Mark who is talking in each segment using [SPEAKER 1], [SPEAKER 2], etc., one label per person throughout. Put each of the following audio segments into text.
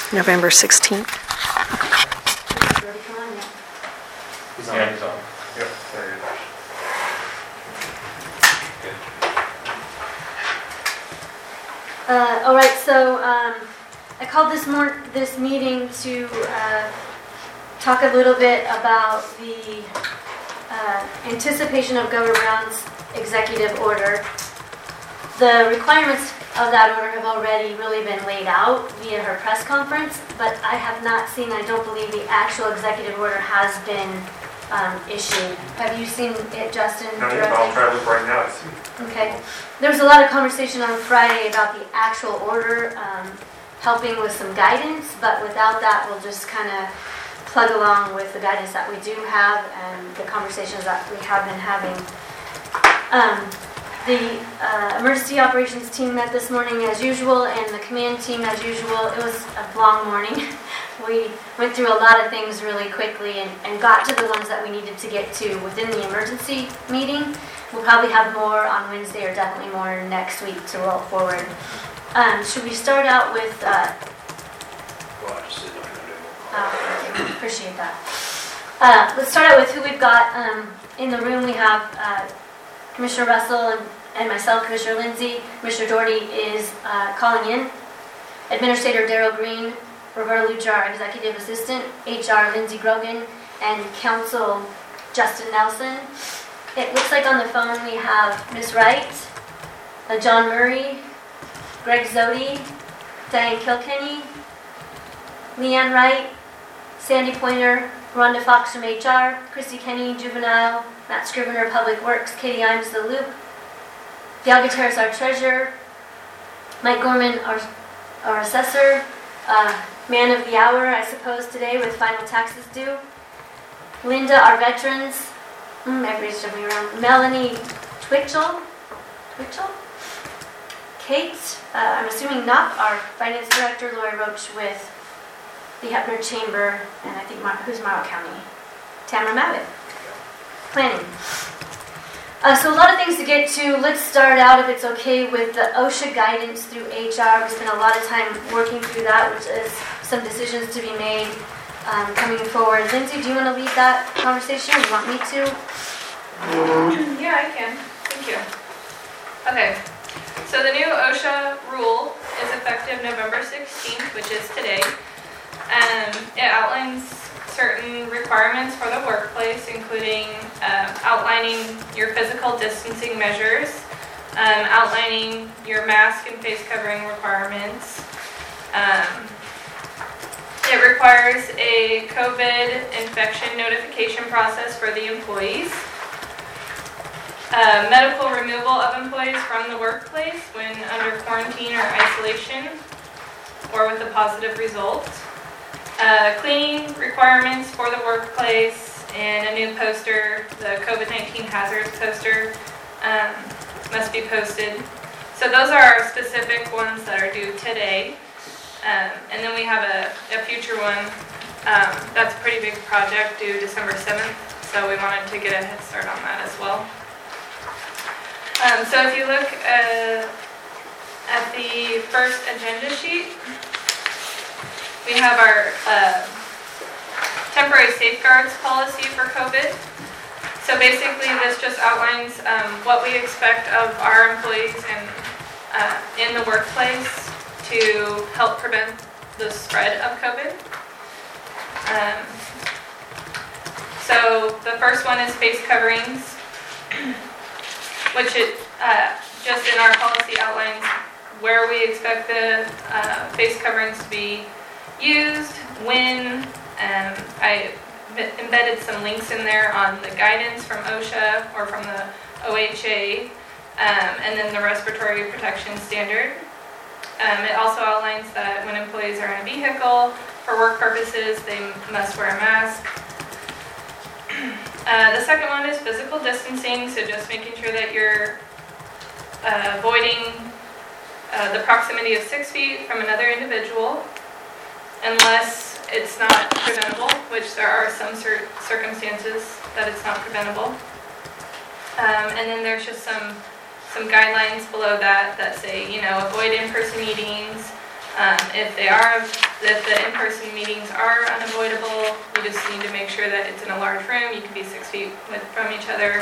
[SPEAKER 1] November 16th.
[SPEAKER 2] He's on.
[SPEAKER 3] Yeah, he's on.
[SPEAKER 2] Yep, there he is.
[SPEAKER 4] All right, so I called this meeting to talk a little bit about the anticipation of Governor Brown's executive order. The requirements of that order have already really been laid out via her press conference, but I have not seen, I don't believe the actual executive order has been issued. Have you seen it, Justin?
[SPEAKER 2] I'll try to look right now to see.
[SPEAKER 4] Okay. There was a lot of conversation on Friday about the actual order helping with some guidance, but without that, we'll just kind of plug along with the guidance that we do have and the conversations that we have been having. The emergency operations team met this morning as usual, and the command team as usual. It was a long morning. We went through a lot of things really quickly and got to the ones that we needed to get to within the emergency meeting. We'll probably have more on Wednesday or definitely more next week to roll forward. Should we start out with... Thank you. Appreciate that. Let's start out with who we've got in the room. We have Commissioner Russell and myself, Commissioner Lindsay. Commissioner Doherty is calling in. Administrator Daryl Green, Roberta Lujar, our Executive Assistant, HR Lindsay Grogan, and Counsel Justin Nelson. It looks like on the phone we have Ms. Wright, John Murray, Greg Zodi, Diane Kilkenny, Leanne Wright, Sandy Pointer, Rhonda Fox from HR, Christy Kenny, Juvenile, Matt Scrivener, Public Works, Katie Imes, The Loop, Dale Gutierrez, our Treasurer, Mike Gorman, our Assessor, Man of the Hour, I suppose, today with final taxes due, Linda, our Veterans, everybody's jumping around, Melanie Twitchell, Kate, I'm assuming not, our Finance Director, Lori Roach with the Hepner Chamber, and I think, who's Morrow County? Tamara Mavitt. Planning. So a lot of things to get to. Let's start out, if it's okay, with the OSHA guidance through HR. We spent a lot of time working through that, which is some decisions to be made coming forward. Lindsay, do you want to lead that conversation? Or do you want me to?
[SPEAKER 5] Yeah, I can. Thank you. Okay. So the new OSHA rule is effective November 16th, which is today. It outlines certain requirements for the workplace, including outlining your physical distancing measures, outlining your mask and face covering requirements. It requires a COVID infection notification process for the employees, medical removal of employees from the workplace when under quarantine or isolation or with a positive result. Cleaning requirements for the workplace, and a new poster, the COVID-19 hazards poster, must be posted. So those are our specific ones that are due today. And then we have a future one that's a pretty big project due December 7th, so we wanted to get a head start on that as well. So if you look at the first agenda sheet, we have our temporary safeguards policy for COVID. So basically this just outlines what we expect of our employees in the workplace to help prevent the spread of COVID. So the first one is face coverings, which it just in our policy outlines where we expect the face coverings to be used, when. I embedded some links in there on the guidance from OSHA or from the OHA, and then the respiratory protection standard. It also outlines that when employees are in a vehicle for work purposes, they must wear a mask. The second one is physical distancing, so just making sure that you're avoiding the proximity of 6 feet from another individual, unless it's not preventable, which there are some circumstances that it's not preventable. And then there's just some guidelines below that say, avoid in-person meetings, If the in-person meetings are unavoidable, we just need to make sure that it's in a large room, you can be 6 feet from each other,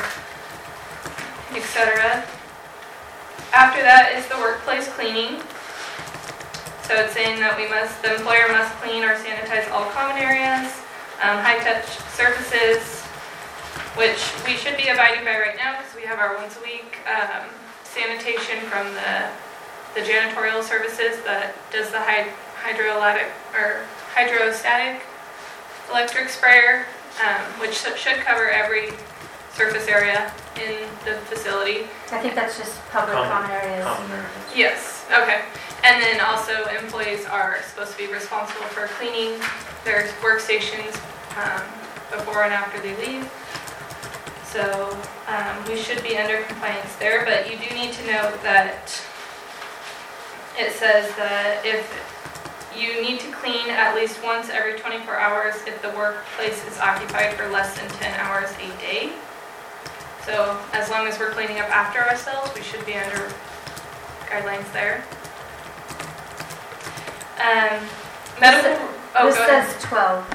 [SPEAKER 5] etc. After that is the workplace cleaning. So it's saying that the employer must clean or sanitize all common areas, high-touch surfaces, which we should be abiding by right now because we have our once a week sanitation from the janitorial services that does the hydrostatic electric sprayer, which should cover every surface area in the facility.
[SPEAKER 4] I think that's just public common areas.
[SPEAKER 2] Common areas.
[SPEAKER 5] Yes, okay. And then also employees are supposed to be responsible for cleaning their workstations before and after they leave. So we should be under compliance there, but you do need to note that it says that if you need to clean at least once every 24 hours if the workplace is occupied for less than 10 hours a day. So as long as we're cleaning up after ourselves, we should be under guidelines there. Medical.
[SPEAKER 4] This
[SPEAKER 5] Go ahead.
[SPEAKER 4] says 12.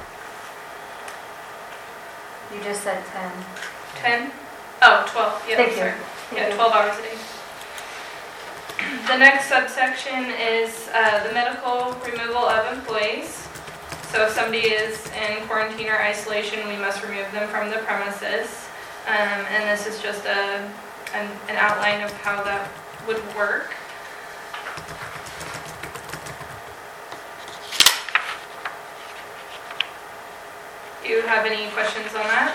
[SPEAKER 4] You just said 10.
[SPEAKER 5] 10? Oh, 12. Yeah,
[SPEAKER 4] Thank you.
[SPEAKER 5] sorry.
[SPEAKER 4] Thank
[SPEAKER 5] Yeah,
[SPEAKER 4] you.
[SPEAKER 5] 12 hours a day. The next subsection is the medical removal of employees. So if somebody is in quarantine or isolation, we must remove them from the premises. And this is just an outline of how that would work. Do you have any questions on that?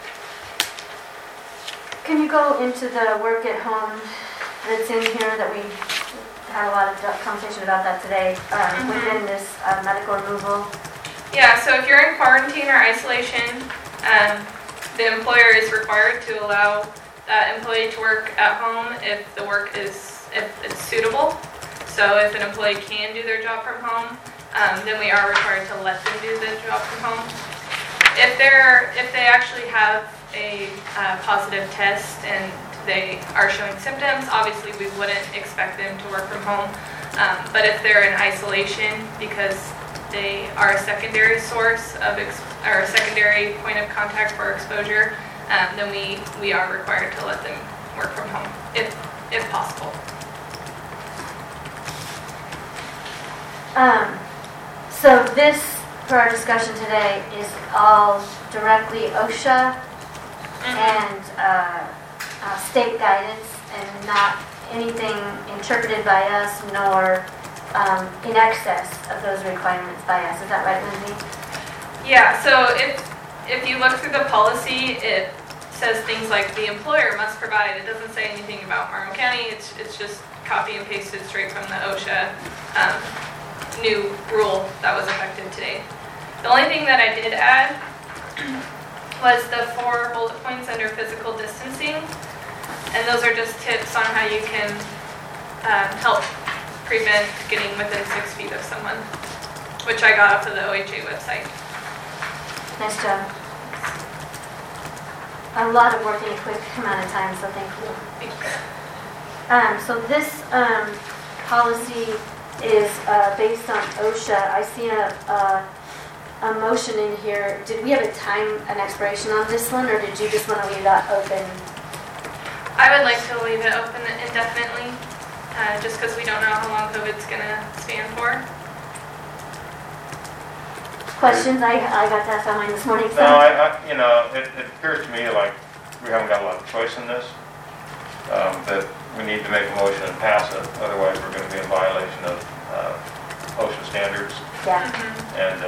[SPEAKER 4] Can you go into the work at home that's in here that we had a lot of conversation about that today, within this medical removal?
[SPEAKER 5] Yeah, so if you're in quarantine or isolation, the employer is required to allow that employee to work at home if it's suitable. So if an employee can do their job from home, then we are required to let them do the job from home. If they actually have a positive test and they are showing symptoms, obviously we wouldn't expect them to work from home. But if they're in isolation because they are a secondary source of or a secondary point of contact for exposure, then we are required to let them work from home if possible.
[SPEAKER 4] So this, for our discussion today, is all directly OSHA and state guidance, and not anything interpreted by us nor in excess of those requirements by us. Is that right, Lindsay?
[SPEAKER 5] Yeah, so if you look through the policy, it says things like the employer must provide. It doesn't say anything about Marmo County. It's just copy and pasted straight from the OSHA new rule that was effective today. The only thing that I did add was the 4 bullet points under physical distancing, and those are just tips on how you can help prevent getting within 6 feet of someone, which I got off of the OHA website.
[SPEAKER 4] Nice job. A lot of work in a quick amount of time, so thank you. So this policy is based on OSHA. I see a motion in here. Did we have an expiration on this one, or did you just want to leave that open?
[SPEAKER 5] I would like to leave it open indefinitely, just because we don't know how long COVID's going to stand for.
[SPEAKER 4] Questions? I got that on mine this morning. So.
[SPEAKER 1] No, it appears to me like we haven't got a lot of choice in this, that we need to make a motion and pass it, otherwise we're going to be in violation of OSHA standards.
[SPEAKER 4] Yeah.
[SPEAKER 1] And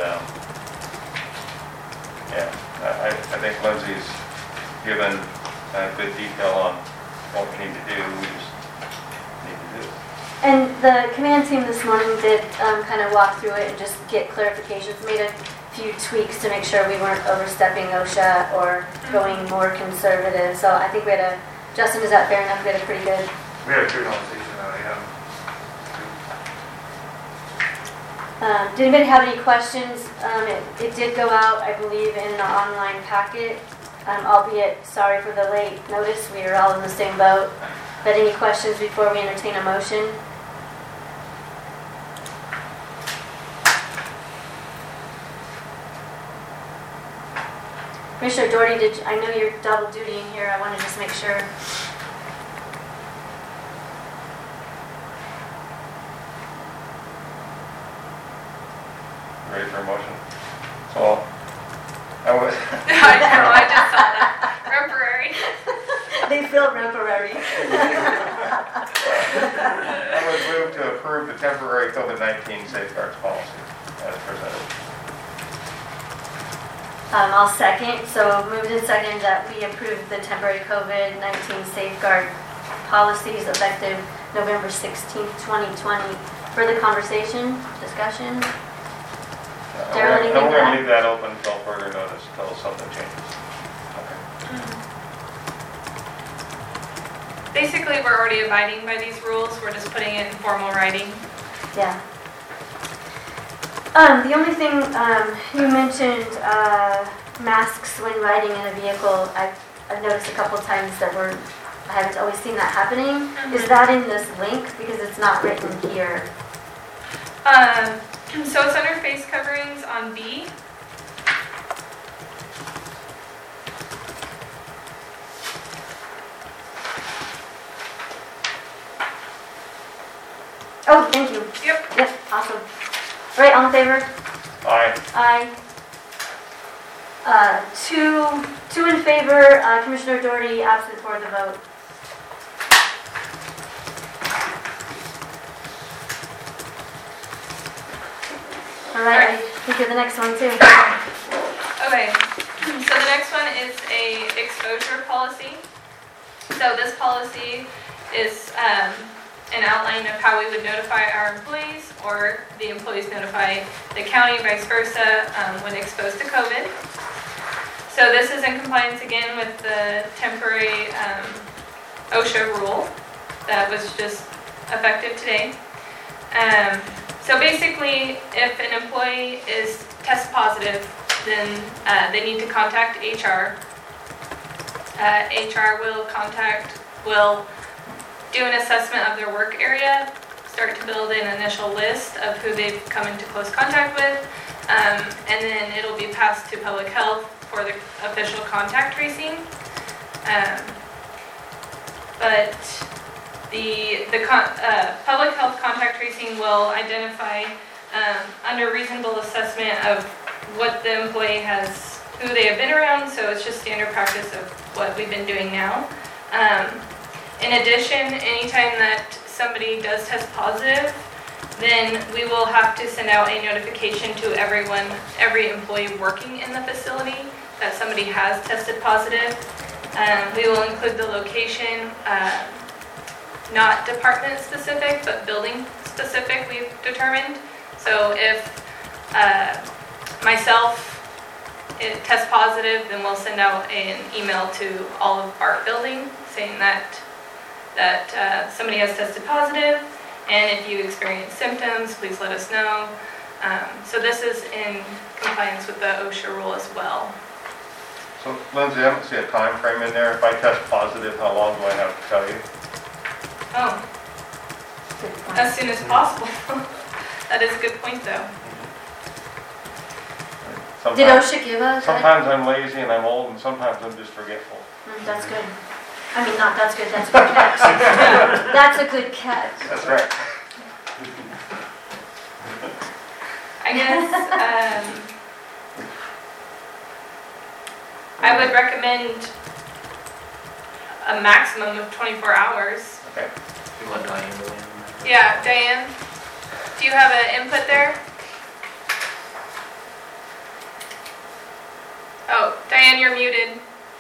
[SPEAKER 1] I think Lindsay's given good detail on what we need to do. We just need to do it.
[SPEAKER 4] And the command team this morning did kind of walk through it and just get clarifications, made a few tweaks to make sure we weren't overstepping OSHA or going more conservative. So I think Justin, is that fair enough? We had a pretty good...
[SPEAKER 2] We had a good conversation about it, yeah.
[SPEAKER 4] Did anybody have any questions? It did go out, I believe, in the online packet, albeit sorry for the late notice. We are all in the same boat. But any questions before we entertain a motion? Commissioner Doherty, I know you're double dutying here. I want to just make sure.
[SPEAKER 1] Ready for a motion? So, I would,
[SPEAKER 5] I know, I just saw that. Temporary.
[SPEAKER 4] They feel temporary.
[SPEAKER 1] I would move to approve the temporary COVID-19 safeguards policy as presented.
[SPEAKER 4] I'll second. So moved and seconded that we approve the temporary COVID-19 safeguard policies effective November 16th, 2020. Further conversation, discussion? Darryl, anything to
[SPEAKER 1] I'm going
[SPEAKER 4] add?
[SPEAKER 1] to leave that open until further notice, until something changes. Okay.
[SPEAKER 5] Basically, we're already abiding by these rules. We're just putting it in formal writing.
[SPEAKER 4] Yeah. The only thing you mentioned masks when riding in a vehicle. I've noticed a couple times that I haven't always seen that happening. Is that in this link? Because it's not written here.
[SPEAKER 5] So it's under face coverings on B.
[SPEAKER 4] Oh, thank you.
[SPEAKER 5] Yep.
[SPEAKER 4] Yep, awesome. All right, all in favor?
[SPEAKER 1] Aye.
[SPEAKER 4] Aye. Two in favor, Commissioner Doherty absent for the vote. All right, I think of the next one too.
[SPEAKER 5] Okay, so the next one is a exposure policy. So this policy is an outline of how we would notify our employees, or the employees notify the county, vice versa, when exposed to COVID. So this is in compliance again with the temporary OSHA rule that was just effective today. So basically, if an employee is test positive, then they need to contact HR. HR will do an assessment of their work area, start to build an initial list of who they've come into close contact with, and then it'll be passed to public health for the official contact tracing. But the public health contact tracing will identify under reasonable assessment of what the employee has, who they have been around, so it's just standard practice of what we've been doing now. In addition, anytime that somebody does test positive, then we will have to send out a notification to every employee working in the facility that somebody has tested positive. We will include the location, not department specific, but building specific, we've determined. So if myself test positive, then we'll send out an email to all of our building saying that somebody has tested positive, and if you experience symptoms, please let us know. So this is in compliance with the OSHA rule as well.
[SPEAKER 1] So, Lindsay, I don't see a time frame in there. If I test positive, how long do I have to tell you?
[SPEAKER 5] Oh, as soon as possible. That is a good point, though.
[SPEAKER 4] Did OSHA give us?
[SPEAKER 1] Sometimes I'm lazy and I'm old, and sometimes I'm just forgetful.
[SPEAKER 4] That's good. I mean, not that's good, that's a good catch. That's a good catch.
[SPEAKER 1] That's right.
[SPEAKER 5] I guess I would recommend a maximum of 24 hours.
[SPEAKER 1] Okay.
[SPEAKER 2] You want Diane to weigh in on that?
[SPEAKER 5] Yeah, Diane, do you have an input there? Oh, Diane, you're muted.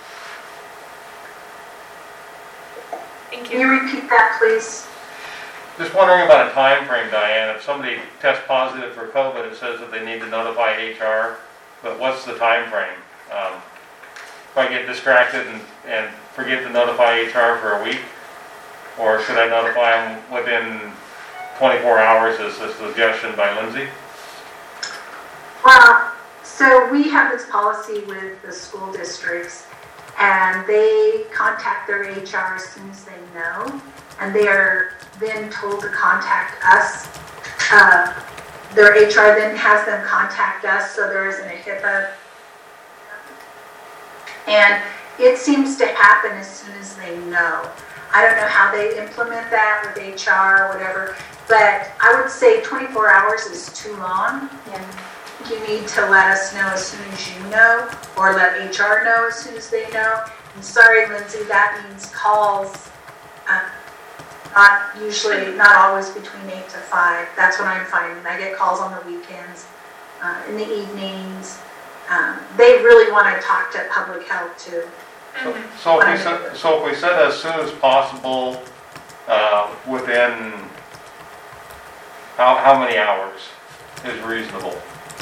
[SPEAKER 5] Thank
[SPEAKER 3] Can
[SPEAKER 5] you.
[SPEAKER 3] you repeat that, please?
[SPEAKER 1] Just wondering about a time frame, Diane. If somebody tests positive for COVID, it says that they need to notify HR, but what's the time frame? If I get distracted and forget to notify HR for a week, or should I notify them within 24 hours as a suggestion by Lindsay?
[SPEAKER 3] Well, so we have this policy with the school districts, and they contact their HR as soon as they know, and they are then told to contact us. Their HR then has them contact us, so there isn't a HIPAA And it seems to happen as soon as they know. I don't know how they implement that with HR or whatever, but I would say 24 hours is too long.
[SPEAKER 4] Yeah.
[SPEAKER 3] You need to let us know as soon as you know, or let HR know as soon as they know. And sorry, Lindsay, that means calls, not always between 8 to 5. That's what I'm finding. I get calls on the weekends, in the evenings. They really want to talk to public health too.
[SPEAKER 1] So if we said as soon as possible, within, how many hours is reasonable?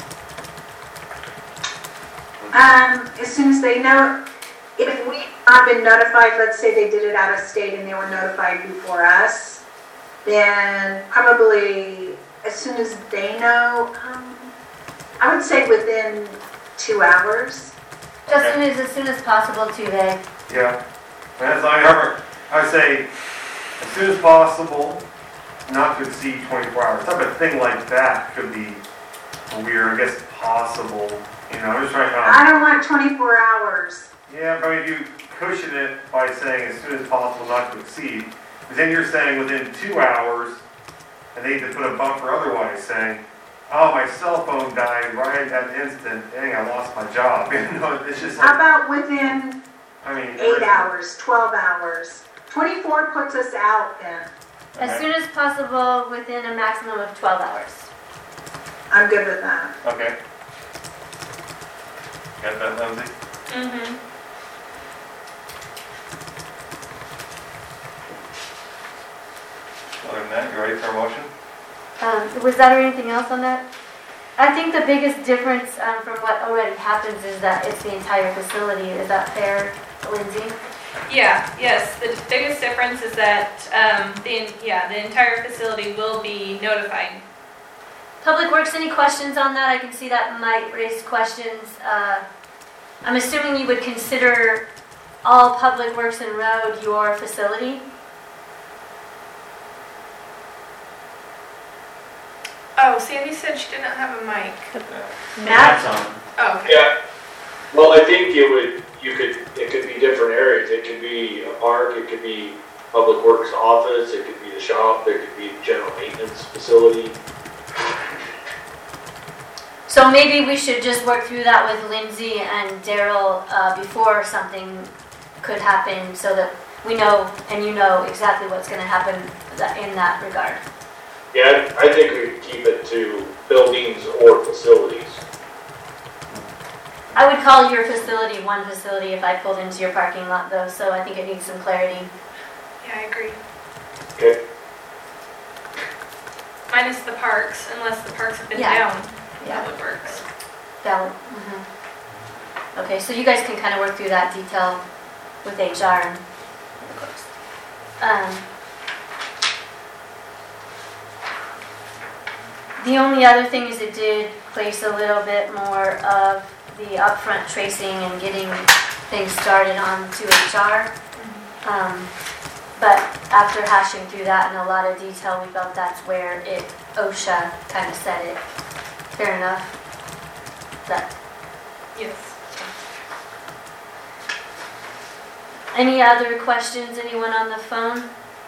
[SPEAKER 3] As soon as they know, if we have been notified, let's say they did it out of state and they were notified before us, then probably as soon as they know, I would say within 2 hours.
[SPEAKER 4] As soon as possible too, vague.
[SPEAKER 6] Yeah, as I say, as soon as possible, not to exceed 24 hours. Type of thing like that could be weird, I guess possible, I'm just trying to...
[SPEAKER 3] I don't want 24 hours.
[SPEAKER 6] Yeah, but if you cushion it by saying as soon as possible not to exceed, because then you're saying within 2 hours, and they need to put a bumper otherwise saying, oh, my cell phone died right at that instant, dang, I lost my job. It's just like,
[SPEAKER 3] How about within 8 hours, 12 hours? 24 puts us out then.
[SPEAKER 4] As soon as possible within a maximum of 12 hours.
[SPEAKER 3] I'm good with that.
[SPEAKER 1] Okay. Got that, Lindsay?
[SPEAKER 5] Mm-hmm.
[SPEAKER 1] Other than that, you ready for a motion?
[SPEAKER 4] Was that or anything else on that? I think the biggest difference from what already happens is that it's the entire facility. Is that fair, Lindsay?
[SPEAKER 5] Yes. The biggest difference is that the entire facility will be notified.
[SPEAKER 4] Public Works, any questions on that? I can see that might raise questions. I'm assuming you would consider all Public Works and Road your facility?
[SPEAKER 5] Oh, Sandy said she didn't have a mic.
[SPEAKER 4] Matt?
[SPEAKER 2] on.
[SPEAKER 5] Oh, okay.
[SPEAKER 7] Yeah, well, I think it could be different areas. It could be a park, it could be Public Works office, it could be the shop, there could be a general maintenance facility.
[SPEAKER 4] So maybe we should just work through that with Lindsay and Daryl before something could happen so that we know and you know exactly what's going to happen in that regard.
[SPEAKER 7] Yeah, I think we could keep it to buildings or facilities.
[SPEAKER 4] I would call your facility one facility if I pulled into your parking lot though, so I think it needs some clarity.
[SPEAKER 5] Yeah, I agree.
[SPEAKER 7] Okay.
[SPEAKER 5] Minus the parks, unless the parks have been
[SPEAKER 4] Yeah.
[SPEAKER 5] down. Public Works.
[SPEAKER 4] Valid. Okay, so you guys can kind of work through that detail with HR and of course. The only other thing is it did place a little bit more of the upfront tracing and getting things started onto HR. But after hashing through that in a lot of detail, we felt that's where OSHA kind of said it. Fair enough.
[SPEAKER 5] Yes.
[SPEAKER 4] Any other questions? Anyone on the phone?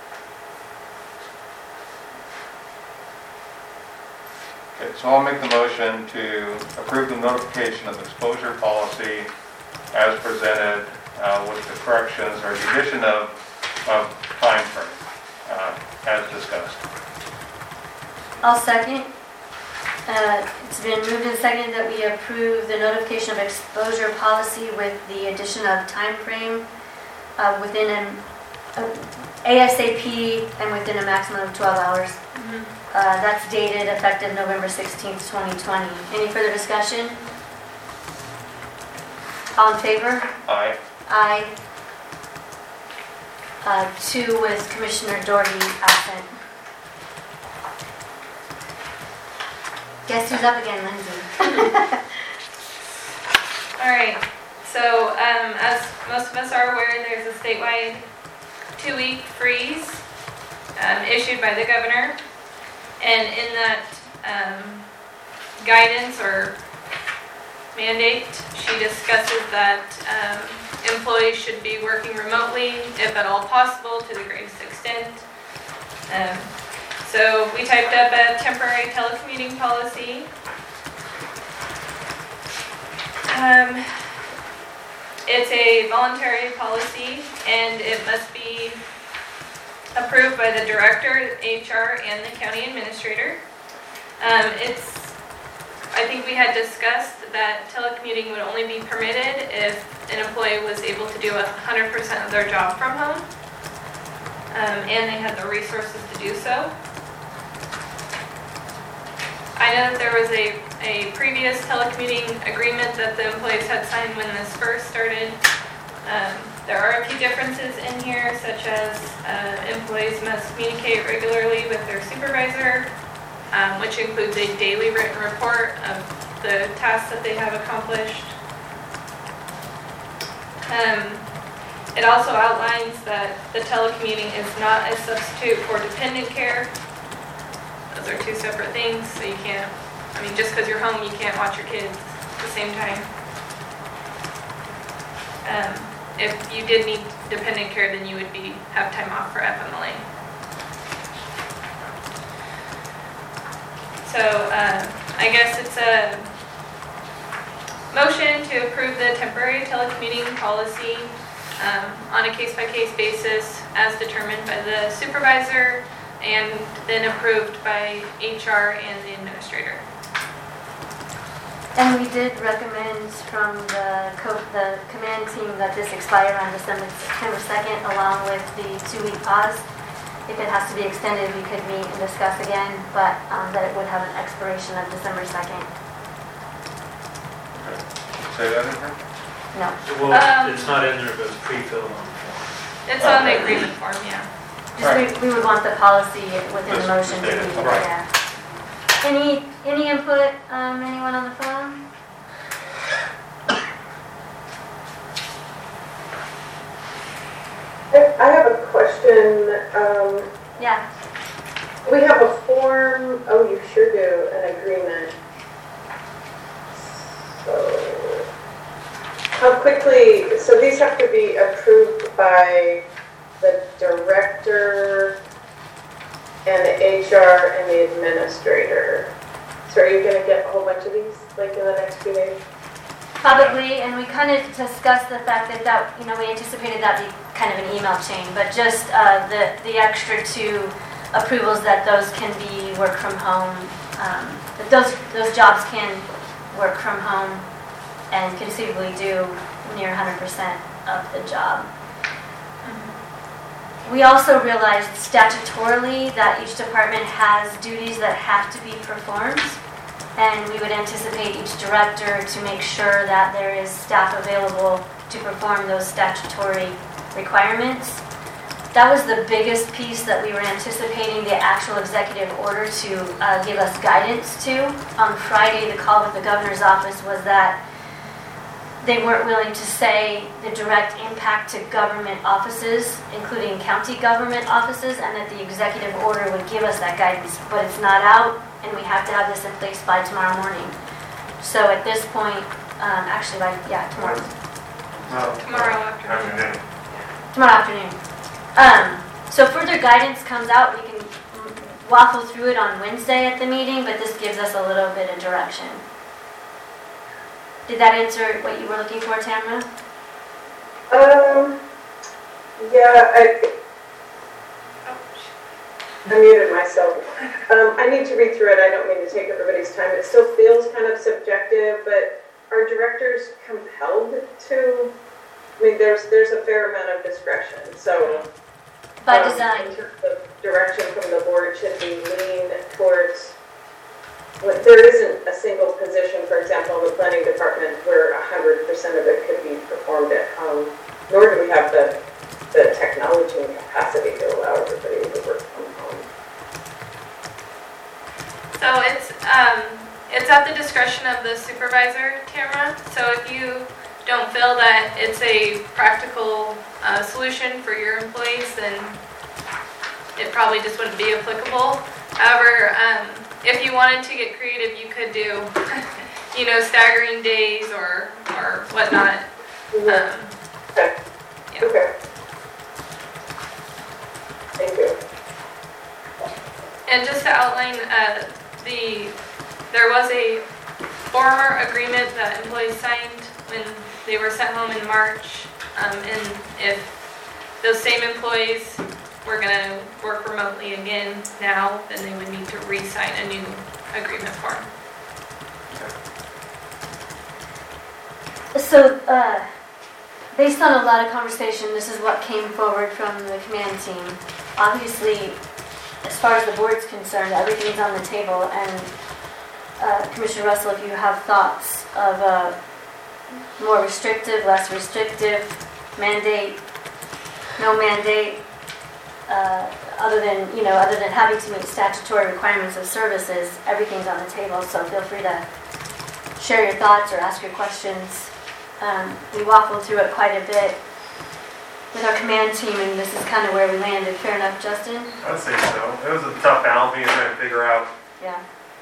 [SPEAKER 1] Okay, so I'll make the motion to approve the notification of exposure policy as presented with the corrections or the addition of time frame as discussed.
[SPEAKER 4] I'll second. It's been moved and seconded that we approve the notification of exposure policy with the addition of time frame within an ASAP and within a maximum of 12 hours. That's dated effective November 16th, 2020. Any further discussion? All in favor?
[SPEAKER 1] Aye.
[SPEAKER 4] Aye. 2 with Commissioner Doherty absent. Guess who's up again, Lindsay?
[SPEAKER 5] All right. So, as most of us are aware, there's a statewide 2-week freeze issued by the governor. And in that guidance or mandate. She discusses that employees should be working remotely, if at all possible, to the greatest extent. So we typed up a temporary telecommuting policy. It's a voluntary policy, and it must be approved by the director, HR, and the county administrator. I think we had discussed that telecommuting would only be permitted if an employee was able to do 100% of their job from home, and they had the resources to do so. I know that there was a previous telecommuting agreement that the employees had signed when this first started. There are a few differences in here, such as employees must communicate regularly with their supervisor, which includes a daily written report of the tasks that they have accomplished. It also outlines that the telecommuting is not a substitute for dependent care. Those are two separate things, so you can't, just because you're home, you can't watch your kids at the same time. If you did need dependent care, then you would have time off for FMLA. So I guess it's a motion to approve the temporary telecommuting policy on a case-by-case basis as determined by the supervisor and then approved by HR and the administrator.
[SPEAKER 4] And we did recommend from the command team that this expire on September 2nd, along with the 2-week pause. If it has to be extended, we could meet and discuss again, but that it would have an expiration of December 2nd.
[SPEAKER 1] Say that again?
[SPEAKER 4] No.
[SPEAKER 2] Well, it's not in there, but it's pre-filled on the form.
[SPEAKER 5] It's on the agreement form, yeah.
[SPEAKER 4] Just we would want the policy within the motion to be,
[SPEAKER 1] Right.
[SPEAKER 4] yeah. Any input, anyone on the phone?
[SPEAKER 8] I have a question.
[SPEAKER 4] Yeah.
[SPEAKER 8] We have a form, oh, you sure do, an agreement. So, how quickly, so these have to be approved by the director and the HR and the administrator. So are you gonna get a whole bunch of these, like in the next few days?
[SPEAKER 4] Probably, and we kind of discussed the fact that we anticipated that be kind of an email chain, but just the extra two approvals that those can be work from home, that those jobs can work from home and conceivably do near 100% of the job. We also realized statutorily that each department has duties that have to be performed, and we would anticipate each director to make sure that there is staff available to perform those statutory requirements. That was the biggest piece that we were anticipating the actual executive order to give us guidance to. On Friday, the call with the governor's office was that they weren't willing to say the direct impact to government offices, including county government offices, and that the executive order would give us that guidance. But it's not out, and we have to have this in place by tomorrow morning. So at this point, tomorrow.
[SPEAKER 5] Tomorrow afternoon.
[SPEAKER 4] Tomorrow afternoon. So further guidance comes out. We can waffle through it on Wednesday at the meeting, but this gives us a little bit of direction. Did that answer what you were looking for, Tamara?
[SPEAKER 8] Yeah, I muted myself. I need to read through it. I don't mean to take everybody's time. It still feels kind of subjective, but are directors compelled to? There's a fair amount of discretion. So,
[SPEAKER 4] by design,
[SPEAKER 8] the direction from the board should be leaned towards. There isn't a single position, for example, in the planning department where 100% of it could be performed at home, nor do we have the technology and capacity to allow everybody to work from home.
[SPEAKER 5] So it's at the discretion of the supervisor, Tamara. So if you don't feel that it's a practical solution for your employees, then it probably just wouldn't be applicable. However, if you wanted to get creative, you could do, staggering days or whatnot.
[SPEAKER 8] Okay.
[SPEAKER 5] Yeah.
[SPEAKER 8] Okay. Thank you.
[SPEAKER 5] And just to outline, there was a former agreement that employees signed when they were sent home in March. And if those same employees were going to work remotely again now, then they would need to re-sign a new agreement form.
[SPEAKER 4] So, based on a lot of conversation, this is what came forward from the command team. Obviously, as far as the board's concerned, everything's on the table, and Commissioner Russell, if you have thoughts of a more restrictive, less restrictive mandate, no mandate, other than having to meet statutory requirements of services, everything's on the table, so feel free to share your thoughts or ask your questions. We waffled through it quite a bit with our command team, and this is kind of where we landed. Fair enough, Justin?
[SPEAKER 6] I'd say so. It was a tough balancing of trying to figure out
[SPEAKER 4] Yeah.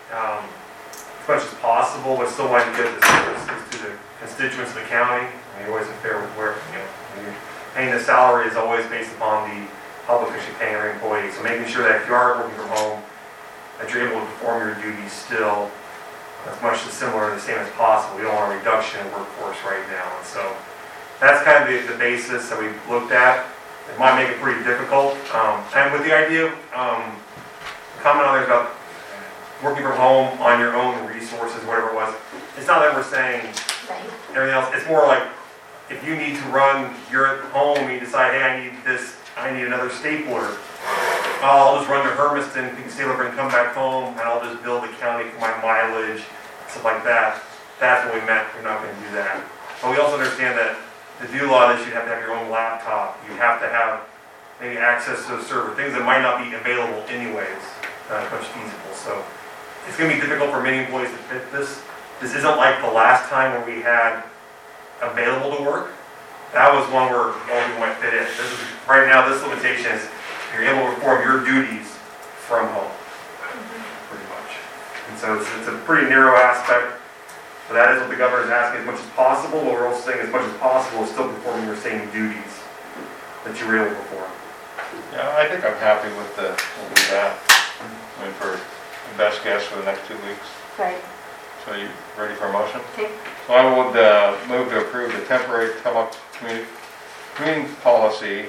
[SPEAKER 6] as much as possible, but still wanting to get the services to the constituents of the county. I mean, always a fair where, when you're paying the salary is always based upon the public actually paying their employees. So making sure that if you are working from home, that you're able to perform your duties still as much as similar and the same as possible. We don't want a reduction in workforce right now. And so that's kind of the basis that we looked at. It might make it pretty difficult. And with the idea, comment on there about working from home on your own resources, whatever it was. It's not that we're saying everything else. It's more like if you need to run, you're at home and you decide, hey, I need another stapler. I'll just run to Hermiston, pick a stapler and come back home, and I'll just bill the county for my mileage, stuff like that. That's what we meant. We're not going to do that. But we also understand that to do a lot of this, you have to have your own laptop. You have to have maybe access to a server, things that might not be available anyways, much feasible. So it's going to be difficult for many employees to fit this. This isn't like the last time where we had available to work. That was one where we went fit in. Right now, this limitation is you're able to perform your duties from home, pretty much. And so it's a pretty narrow aspect, but that is what the governor is asking as much as possible. What we're also saying as much as possible is still performing your same duties that you were able to perform.
[SPEAKER 1] Yeah, I think I'm happy with what we got. I mean, for the best guess for the next 2 weeks.
[SPEAKER 4] Right.
[SPEAKER 1] So you ready for a motion?
[SPEAKER 4] Okay.
[SPEAKER 1] So I would move to approve the temporary telecommuting policy,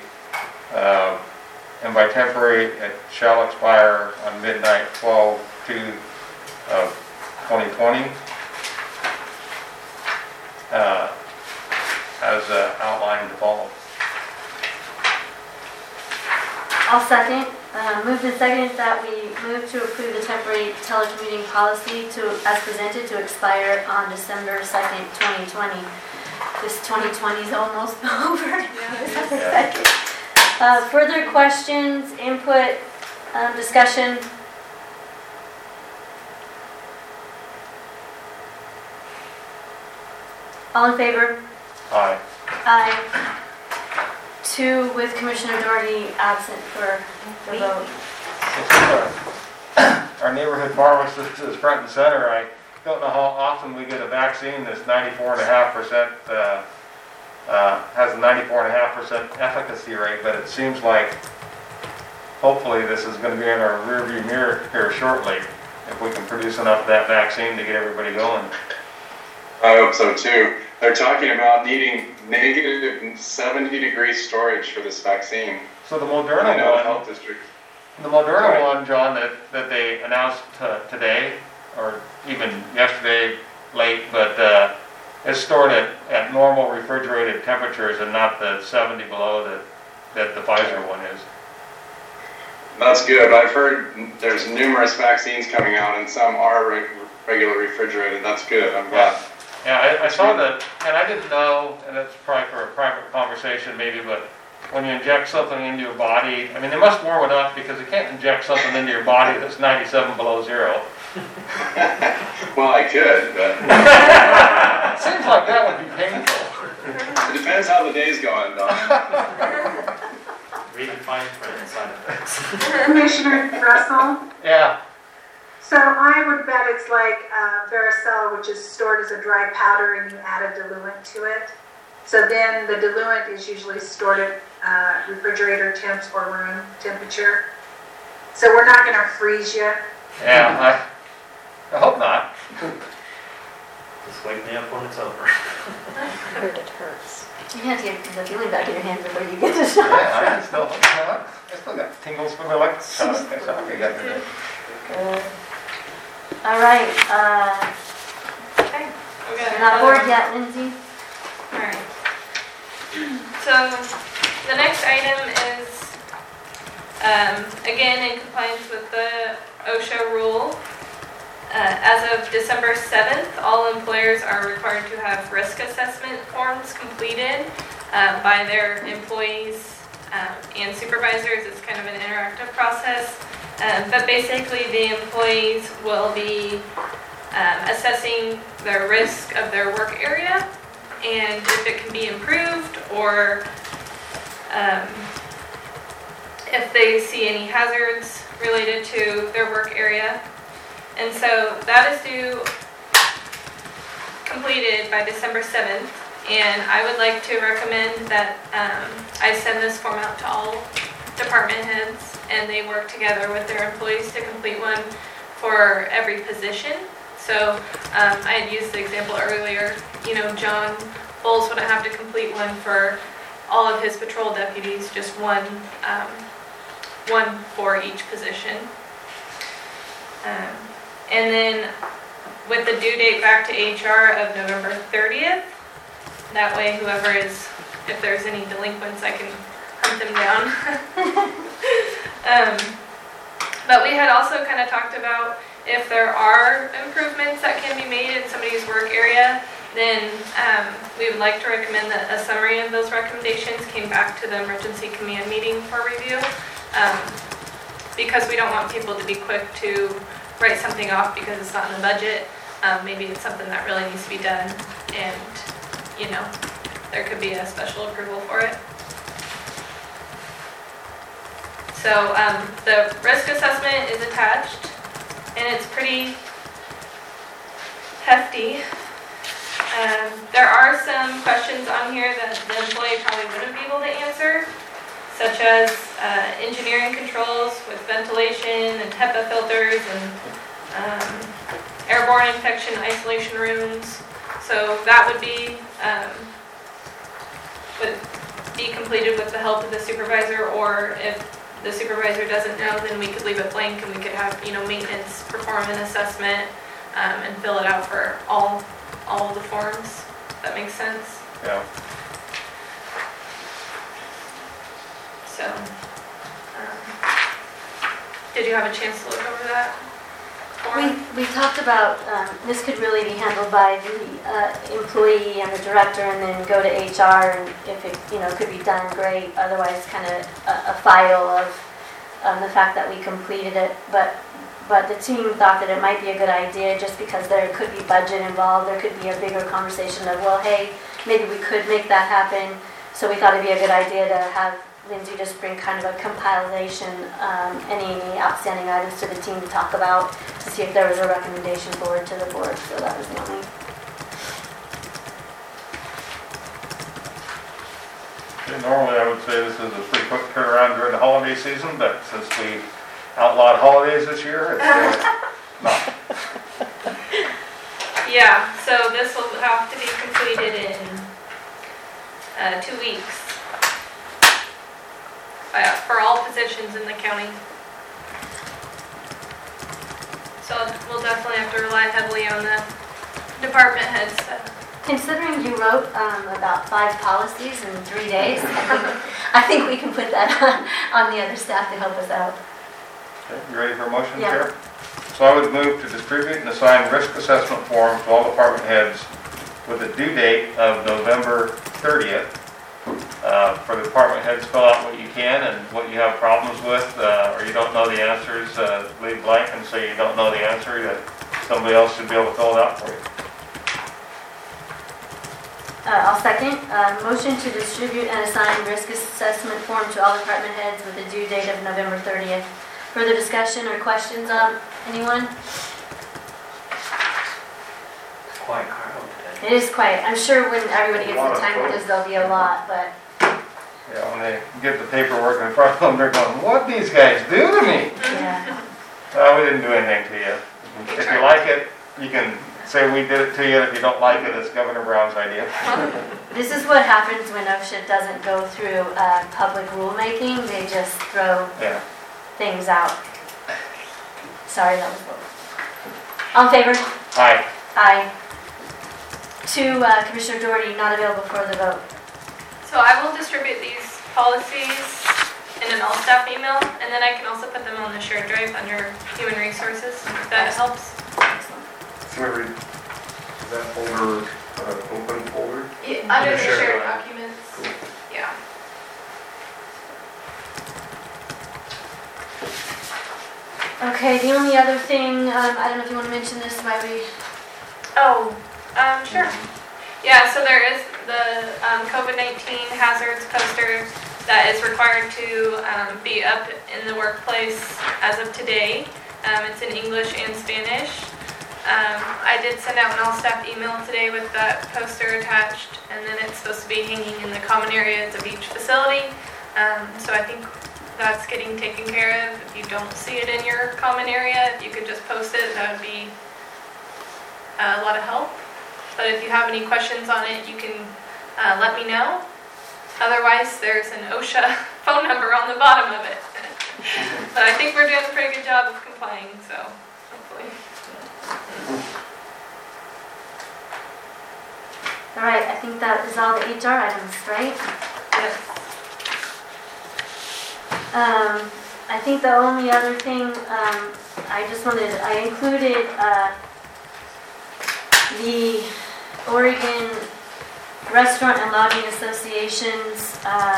[SPEAKER 1] and by temporary, it shall expire on midnight 12/2 of 2020, as outlined above.
[SPEAKER 4] I'll second. Moved and seconded that we move to approve the temporary telecommuting policy as presented to expire on December 2nd, 2020. This 2020 is almost over. December 2nd. Further questions, input, discussion? All in favor?
[SPEAKER 1] Aye.
[SPEAKER 4] Aye. 2 with Commissioner Doherty absent for the vote.
[SPEAKER 1] Our neighborhood pharmacist is front and center. I don't know how often we get a vaccine that's 94.5%, has a 94.5% efficacy rate, but it seems like hopefully this is going to be in our rearview mirror here shortly if we can produce enough of that vaccine to get everybody going.
[SPEAKER 9] I hope so too. They're talking about needing negative 70-degree storage for this vaccine.
[SPEAKER 1] So the Moderna
[SPEAKER 9] Health District.
[SPEAKER 1] The Moderna one, John, that they announced today, or even yesterday late, but it's stored at normal refrigerated temperatures and not the 70 below that the Pfizer one is.
[SPEAKER 9] That's good. I've heard there's numerous vaccines coming out and some are regular refrigerated. That's good. I'm glad.
[SPEAKER 1] Yeah, I saw that, and I didn't know, and it's probably for a private conversation maybe, but when you inject something into your body, I mean, they must warm it up because you can't inject something into your body that's 97 below zero.
[SPEAKER 9] Well, I could, but...
[SPEAKER 1] It seems like that would be painful.
[SPEAKER 9] It depends how the day's going, Don.
[SPEAKER 2] Read and fine print side effects.
[SPEAKER 3] Commissioner Russell,
[SPEAKER 1] Yeah.
[SPEAKER 3] So I would bet it's like varicella, which is stored as a dry powder and you add a diluent to it. So then the diluent is usually stored at refrigerator temps or room temperature. So we're not going to freeze you.
[SPEAKER 1] Yeah, I hope not.
[SPEAKER 2] Just wake me up when it's over.
[SPEAKER 10] I heard it hurts.
[SPEAKER 4] You have to get the feeling back in your hand before you get the shot.
[SPEAKER 1] Yeah, I still got tingles from the electric shock. I got today.
[SPEAKER 4] Good. All right,
[SPEAKER 5] Okay. We got
[SPEAKER 4] you're not
[SPEAKER 5] another-
[SPEAKER 4] bored yet, Lindsay?
[SPEAKER 5] Alright. So, the next item is, again, in compliance with the OSHA rule. As of December 7th, all employers are required to have risk assessment forms completed by their employees and supervisors. It's kind of an interactive process. But basically, the employees will be assessing the risk of their work area and if it can be improved, or if they see any hazards related to their work area. And so that is due completed by December 7th. And I would like to recommend that I send this form out to all department heads, and they work together with their employees to complete one for every position. So I had used the example earlier, John Bowles wouldn't have to complete one for all of his patrol deputies, just one for each position. And then with the due date back to HR of November 30th, that way whoever is, if there's any delinquents, I can hunt them down. But we had also kind of talked about if there are improvements that can be made in somebody's work area, then we would like to recommend that a summary of those recommendations came back to the emergency command meeting for review. Because we don't want people to be quick to write something off because it's not in the budget. Maybe it's something that really needs to be done, and there could be a special approval for it. So the risk assessment is attached, and it's pretty hefty. There are some questions on here that the employee probably wouldn't be able to answer, such as engineering controls with ventilation and HEPA filters and airborne infection isolation rooms. So that would be completed with the help of the supervisor, or if the supervisor doesn't know, then we could leave it blank and we could have maintenance perform an assessment and fill it out for all of the forms. If that makes sense.
[SPEAKER 1] Yeah.
[SPEAKER 5] So, did you have a chance to look over that form?
[SPEAKER 4] We talked about this could really be handled by the employee and the director, and then go to HR, and if it could be done, great. Otherwise, kind of a file of the fact that we completed it. But the team thought that it might be a good idea, just because there could be budget involved. There could be a bigger conversation of, well, hey, maybe we could make that happen. So we thought it'd be a good idea to have Lindsay just bring kind of a compilation, any outstanding items to the team to talk about, to see if there was a recommendation forward to the board. So that was the only.
[SPEAKER 1] Normally, I would say this is a pretty quick turnaround during the holiday season, but since we outlawed holidays this year, it's not.
[SPEAKER 5] Yeah, so this will have to be completed in 2 weeks. For all positions in the county. So we'll definitely have to rely heavily on the department heads.
[SPEAKER 4] Considering you wrote about 5 policies in 3 days, I think we can put that on the other staff to help us out.
[SPEAKER 1] Okay, you ready for a motion,
[SPEAKER 4] Yeah.
[SPEAKER 1] Chair? So I would move to distribute and assign risk assessment forms to all department heads with a due date of November 30th. For the department heads, fill out what you can and what you have problems with, or you don't know the answers, leave blank and say you don't know the answer, that somebody else should be able to fill it out for you.
[SPEAKER 4] I'll second. Motion to distribute and assign risk assessment form to all department heads with a due date of November 30th Further discussion or questions on anyone?
[SPEAKER 2] Quiet Carl today.
[SPEAKER 4] It is quiet. I'm sure when everybody gets the time with this, there'll be a lot, but
[SPEAKER 1] Yeah, when they get the paperwork in front of them, they're going, what these guys do to me?
[SPEAKER 4] yeah.
[SPEAKER 1] We didn't do anything to you. If you like it, you can say we did it to you. If you don't like it, it's Governor Brown's idea.
[SPEAKER 4] This is what happens when OSHA doesn't go through public rulemaking. They just throw
[SPEAKER 1] Yeah.
[SPEAKER 4] things out. Sorry, that was low. All in favor?
[SPEAKER 1] Aye.
[SPEAKER 4] Aye. To Commissioner Doherty, not available for the vote.
[SPEAKER 5] So I will distribute these policies in an all-staff email, and then I can also put them on the shared drive under Human Resources, if that helps.
[SPEAKER 4] Excellent.
[SPEAKER 6] Is that folder, open folder?
[SPEAKER 5] Under the
[SPEAKER 2] shared
[SPEAKER 5] shared
[SPEAKER 2] drive.
[SPEAKER 5] documents. Yeah.
[SPEAKER 4] Okay, the only other thing, I don't know if you want to mention this, why we...
[SPEAKER 5] Oh, sure. Yeah, so there is the COVID-19 hazards poster that is required to be up in the workplace as of today. It's in English and Spanish. I did send out an all-staff email today with that poster attached, and then it's supposed to be hanging in the common areas of each facility. So I think that's getting taken care of. If you don't see it in your common area, if you could just post it, that would be a lot of help. But if you have any questions on it, you can let me know. Otherwise, there's an OSHA phone number on the bottom of it. But I think we're doing a pretty good job of complying, so hopefully.
[SPEAKER 4] All right, I think that is all the HR items, right?
[SPEAKER 5] Yes.
[SPEAKER 4] I think the only other thing, I included the Oregon Restaurant and Lodging Association's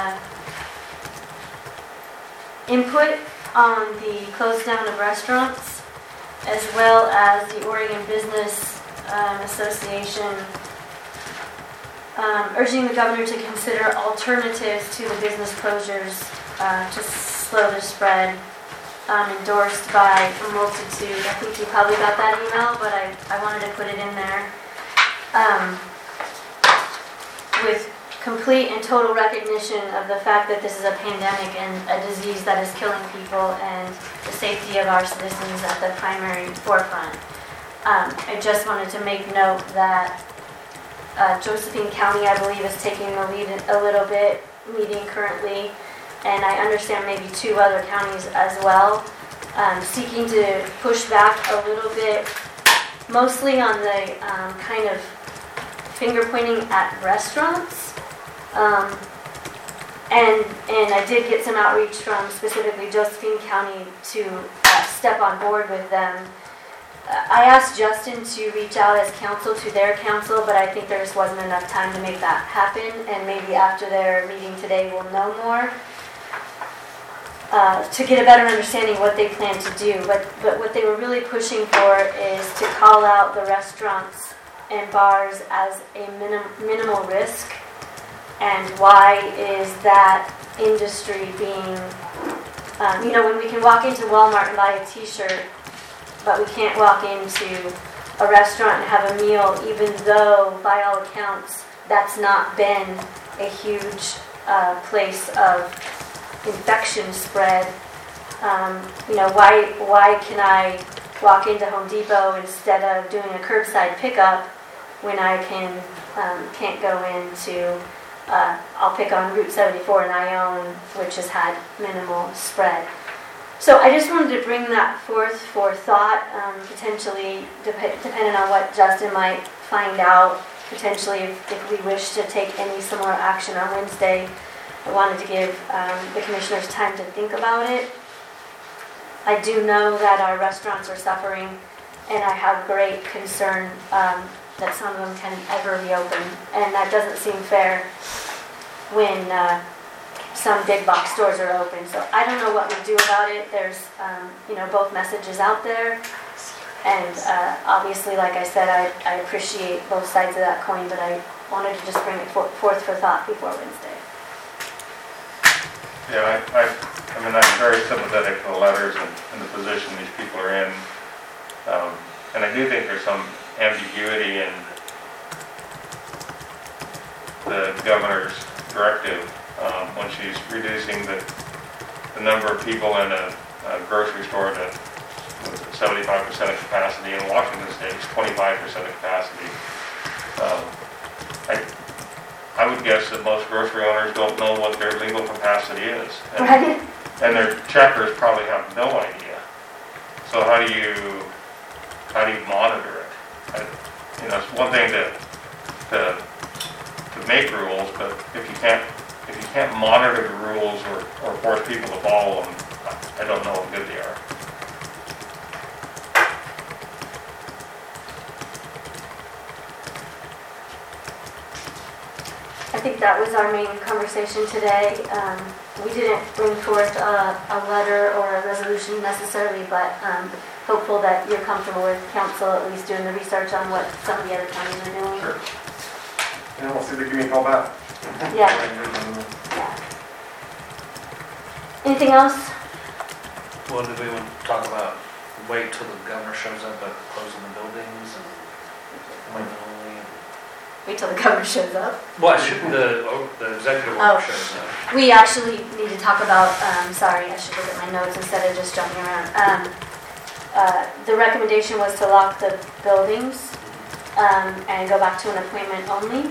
[SPEAKER 4] input on the close down of restaurants, as well as the Oregon Business Association urging the governor to consider alternatives to the business closures to slow the spread, endorsed by a multitude. I think you probably got that email, but I wanted to put it in there. With complete and total recognition of the fact that this is a pandemic and a disease that is killing people, and the safety of our citizens at the primary forefront. I just wanted to make note that Josephine County, I believe, is taking the lead a little bit, meeting currently, and I understand maybe 2 other counties as well, seeking to push back a little bit, mostly on the kind of finger pointing at restaurants. And I did get some outreach from specifically Josephine County to step on board with them. I asked Justin to reach out as counsel to their council, but I think there just wasn't enough time to make that happen, and maybe after their meeting today we'll know more to get a better understanding what they plan to do. But what they were really pushing for is to call out the restaurants and bars as a minimal risk. And why is that industry being, when we can walk into Walmart and buy a t-shirt, but we can't walk into a restaurant and have a meal, even though, by all accounts, that's not been a huge place of infection spread. Why can I walk into Home Depot instead of doing a curbside pickup when I can't go into, I'll pick on Route 74 in Ione, which has had minimal spread. So I just wanted to bring that forth for thought, potentially depending on what Justin might find out, potentially if we wish to take any similar action on Wednesday. I wanted to give the commissioners time to think about it. I do know that our restaurants are suffering, and I have great concern that some of them can ever reopen, and that doesn't seem fair when some big box stores are open. So I don't know what we do about it. There's, both messages out there. And obviously, like I said, I appreciate both sides of that coin, but I wanted to just bring it forth for thought before Wednesday.
[SPEAKER 1] Yeah, I I mean, I'm very sympathetic to the letters and the position these people are in. And I do think there's some ambiguity in the governor's directive when she's reducing the number of people in a grocery store to 75% of capacity. In Washington State, it's 25% of capacity. I would guess that most grocery owners don't know what their legal capacity is.
[SPEAKER 4] Right.
[SPEAKER 1] And their checkers probably have no idea. So how do you monitor it? It's one thing to make rules, but if you can't monitor the rules or force people to follow them, I don't know how good they are.
[SPEAKER 4] I think that was our main conversation today. We didn't bring forth a letter or a resolution necessarily, but hopeful that you're comfortable with council at least doing the research on what some of the other counties are doing.
[SPEAKER 6] Sure. And we'll see if they give me a call back.
[SPEAKER 4] Yeah. Anything else?
[SPEAKER 2] Well, do we want to talk about, wait till the governor shows up at closing the buildings and appointment only?
[SPEAKER 4] Wait till the governor shows up.
[SPEAKER 2] Well, the executive order shows up.
[SPEAKER 4] We actually need to talk about, sorry, I should look at my notes instead of just jumping around. The recommendation was to lock the buildings and go back to an appointment only.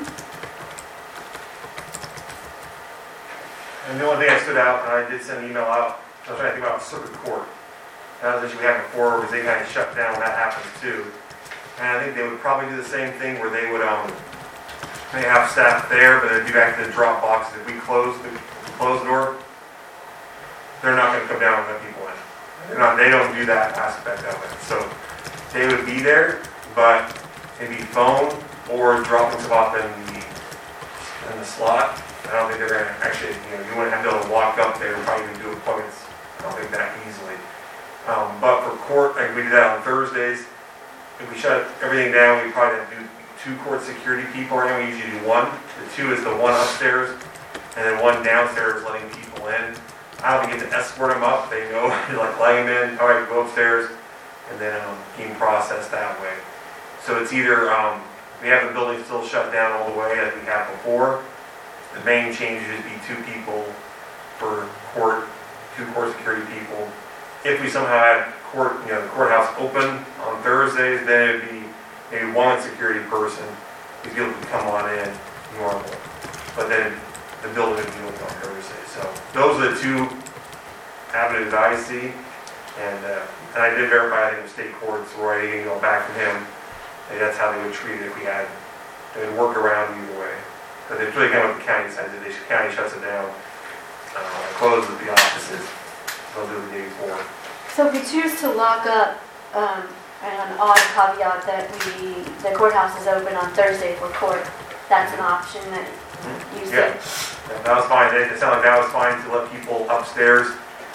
[SPEAKER 6] And the only thing that stood out, and I did send an email out, I was trying to think about circuit court. That was an issue we had before, because they kind of shut down when that happens too. And I think they would probably do the same thing where they would, they have staff there, but they'd be back to the drop boxes. If we close the door, they're not going to come down and let people in. They don't do that aspect of it. So they would be there, but it'd be phone or dropping stuff off in the slot. I don't think they're going to actually, you wouldn't have to be able to walk up there and probably even do appointments. I don't think that easily. But for court, like we do that on Thursdays. If we shut everything down, we probably have to do 2 court security people. Right now we usually do 1. The 2 is the one upstairs, and then 1 downstairs letting people in. I don't think you get to escort them up. They know, you like letting them in. All right, go upstairs, and then being processed that way. So it's either we have the building still shut down all the way as we have before. The main change would just be 2 people for court, 2 court security people. If we somehow had the courthouse open on Thursdays, then it'd be maybe 1 security person who'd be able to come on in normal. But then the building would be open on Thursday. So those are the 2 avenues I see. And I did verify, I think, with state courts, Roy, you can go back from him. And that's how they would treat it if we had, they would work around either way. But it's really kind of what the county says. If the county shuts it down, closes the offices, they'll do the day before.
[SPEAKER 4] So if we choose to lock up, an odd caveat that the courthouse is open on Thursday for court, that's an option that you see?
[SPEAKER 6] Yeah, that was fine. It sounded like that was fine to let people upstairs.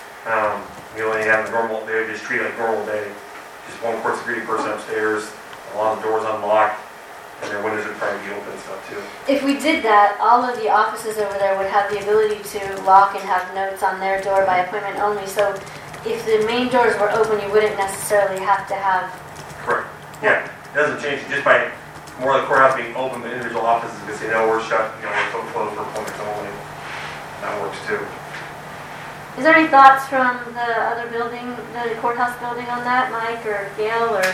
[SPEAKER 6] They have normal, they would just treat it like normal day. Just 1 court security person upstairs, a lot of doors unlocked, and their windows would probably be open and stuff too.
[SPEAKER 4] If we did that, all of the offices over there would have the ability to lock and have notes on their door by appointment only. So if the main doors were open, you wouldn't necessarily have to have...
[SPEAKER 6] Correct. Yeah, it doesn't change. Just by more of the courthouse being open, but individual offices can say, no, we're shut, we're so closed for appointments only. That works too.
[SPEAKER 4] Is there any thoughts from the other building, the courthouse building on that, Mike or Gail or...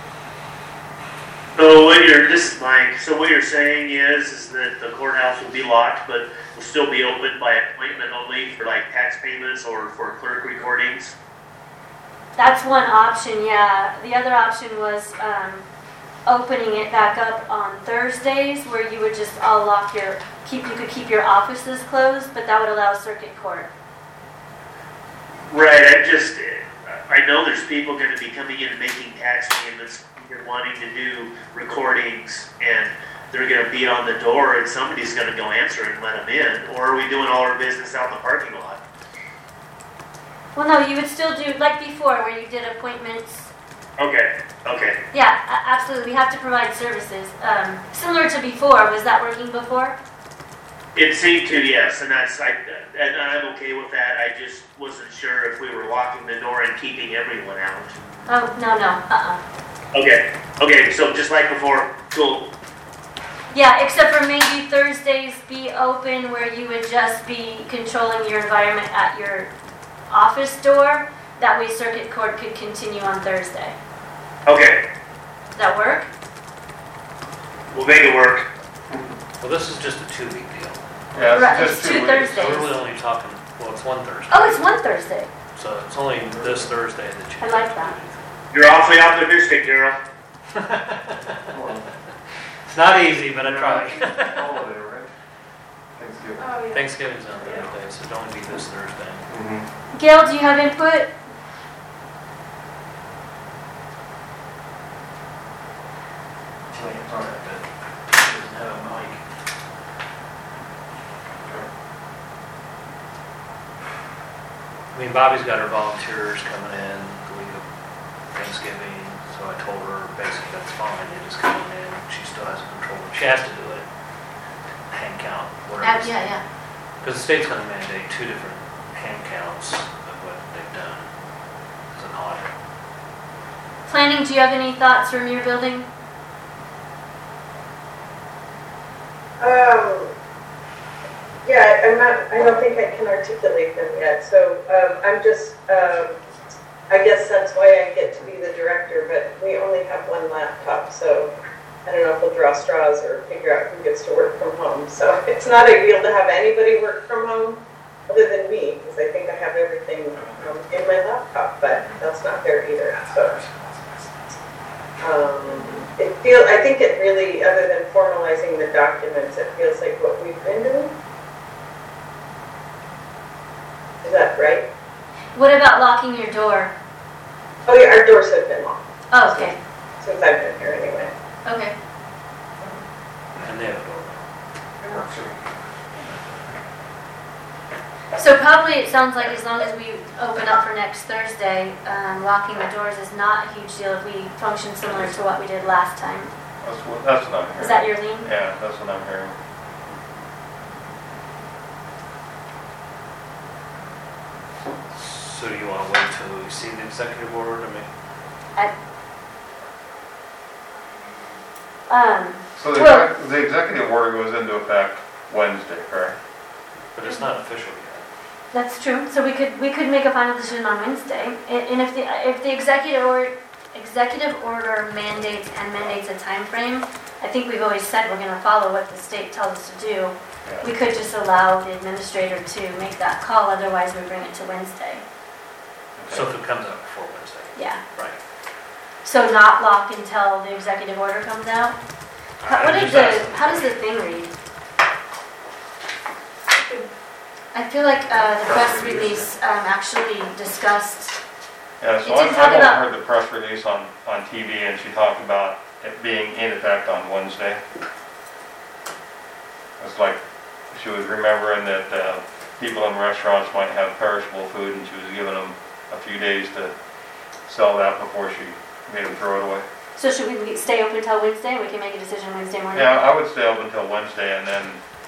[SPEAKER 11] So this is Mike. So what you're saying is that the courthouse will be locked, but will still be open by appointment only for like tax payments or for clerk recordings?
[SPEAKER 4] That's one option, yeah. The other option was opening it back up on Thursdays, where you would just all lock you could keep your offices closed, but that would allow circuit court.
[SPEAKER 11] Right. I know there's people going to be coming in and making tax payments. You're wanting to do recordings, and they're going to beat on the door, and somebody's going to go answer and let them in. Or are we doing all our business out in the parking lot?
[SPEAKER 4] Well, no, you would still do like before, where you did appointments.
[SPEAKER 11] Okay.
[SPEAKER 4] Yeah, absolutely. We have to provide services. Similar to before. Was that working before?
[SPEAKER 11] It seemed to, yes, and and I'm okay with that. I just wasn't sure if we were locking the door and keeping everyone out.
[SPEAKER 4] Oh, no,
[SPEAKER 11] Okay, so just like before, cool.
[SPEAKER 4] Yeah, except for maybe Thursdays be open where you would just be controlling your environment at your office door. That way circuit court could continue on Thursday.
[SPEAKER 11] Okay,
[SPEAKER 4] Does that work?
[SPEAKER 11] we'll make it work.
[SPEAKER 2] Well, this is just a 2-week deal.
[SPEAKER 1] Yeah,
[SPEAKER 4] Right,
[SPEAKER 1] it's
[SPEAKER 4] it's
[SPEAKER 1] just
[SPEAKER 4] 2
[SPEAKER 1] 2 weeks.
[SPEAKER 2] So
[SPEAKER 4] Thursdays.
[SPEAKER 2] we're really only talking, well, it's 1 Thursday.
[SPEAKER 4] Oh, it's 1 Thursday.
[SPEAKER 2] So it's only this Thursday that you.
[SPEAKER 4] I like that.
[SPEAKER 11] You're awfully optimistic, Daryl.
[SPEAKER 2] It's not easy, but I try.
[SPEAKER 6] Holiday, right? Thanksgiving.
[SPEAKER 5] Oh, yeah.
[SPEAKER 2] Thanksgiving's on Thursday, so it'll only be this Thursday.
[SPEAKER 6] Mm-hmm.
[SPEAKER 4] Gail, do you have input?
[SPEAKER 2] Doesn't have a mic. I mean, Bobby's got her volunteers coming in the week of Thanksgiving, so I told her basically that's fine, they just come in, she still has control, she has to do it. Hand count, whatever.
[SPEAKER 4] Yeah.
[SPEAKER 2] Because the state's gonna mandate 2 different hand counts of what they've done as an audit.
[SPEAKER 4] Planning, do you have any thoughts from your building?
[SPEAKER 8] Yeah, I don't think I can articulate them yet, so, I'm just, I guess that's why I get to be the director, but we only have 1 laptop, so I don't know if we'll draw straws or figure out who gets to work from home, so it's not ideal to have anybody work from home other than me, because I think I have everything in my laptop, but that's not there either, so. I think it really, other than formalizing the documents, it feels like what we've been doing. Is that right?
[SPEAKER 4] What about locking your door?
[SPEAKER 8] Oh yeah, our doors have been locked
[SPEAKER 4] Oh, okay.
[SPEAKER 8] since I've been here anyway.
[SPEAKER 4] Okay.
[SPEAKER 2] And they have a doorbell.
[SPEAKER 4] So probably it sounds like as long as we open up for next Thursday, locking the doors is not a huge deal if we function similar to what we did last time.
[SPEAKER 1] That's what I'm hearing.
[SPEAKER 4] Is that your lean?
[SPEAKER 1] Yeah, that's what I'm hearing.
[SPEAKER 2] So do you want to wait till we see the executive order to make?
[SPEAKER 1] So
[SPEAKER 4] Well-
[SPEAKER 1] the executive order goes into effect Wednesday, correct?
[SPEAKER 2] But it's not official yet.
[SPEAKER 4] That's true. So we could make a final decision on Wednesday. And if the executive order mandates a time frame, I think we've always said we're going to follow what the state tells us to do.
[SPEAKER 1] Yeah.
[SPEAKER 4] We could just allow the administrator to make that call, otherwise we bring it to Wednesday.
[SPEAKER 2] So if it comes out before Wednesday.
[SPEAKER 4] Yeah.
[SPEAKER 2] Right.
[SPEAKER 4] So not lock until the executive order comes out? How does the thing read? I feel like the press release actually discussed,
[SPEAKER 1] Yeah, so
[SPEAKER 4] It didn't
[SPEAKER 1] I've
[SPEAKER 4] talk
[SPEAKER 1] only
[SPEAKER 4] about-
[SPEAKER 1] heard the press release on TV, and she talked about it being in effect on Wednesday. It's like she was remembering that people in restaurants might have perishable food, and she was giving them a few days to sell that before she made them throw it away.
[SPEAKER 4] so should we stay open until Wednesday? We can make a decision Wednesday morning?
[SPEAKER 1] Yeah, I would stay open until Wednesday, and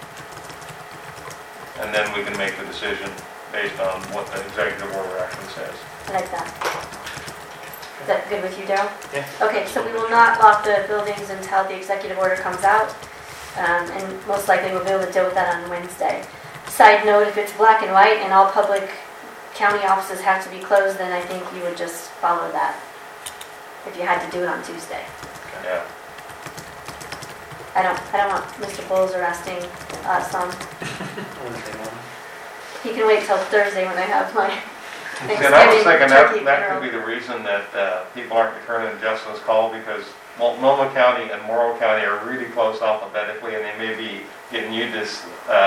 [SPEAKER 1] then we can make the decision based on what the executive order actually says.
[SPEAKER 4] I like that. Is that good with you, Daryl?
[SPEAKER 2] Yeah.
[SPEAKER 4] Okay, so we will not lock the buildings until the executive order comes out, and most likely we'll be able to deal with that on Wednesday. Side note, if it's black and white and all public county offices have to be closed, then I think you would just follow that, if you had to do it on Tuesday.
[SPEAKER 1] Yeah.
[SPEAKER 4] I don't want Mr. Bowles arresting us on,
[SPEAKER 2] Wednesday morning.
[SPEAKER 4] he can wait till Thursday when I have my
[SPEAKER 1] See, and I was
[SPEAKER 4] Thanksgiving
[SPEAKER 1] thinking
[SPEAKER 4] turkey
[SPEAKER 1] that
[SPEAKER 4] funeral.
[SPEAKER 1] could be the reason that people aren't returning Justin's call, because Multnomah County and Morrow County are really close alphabetically, and they may be getting you just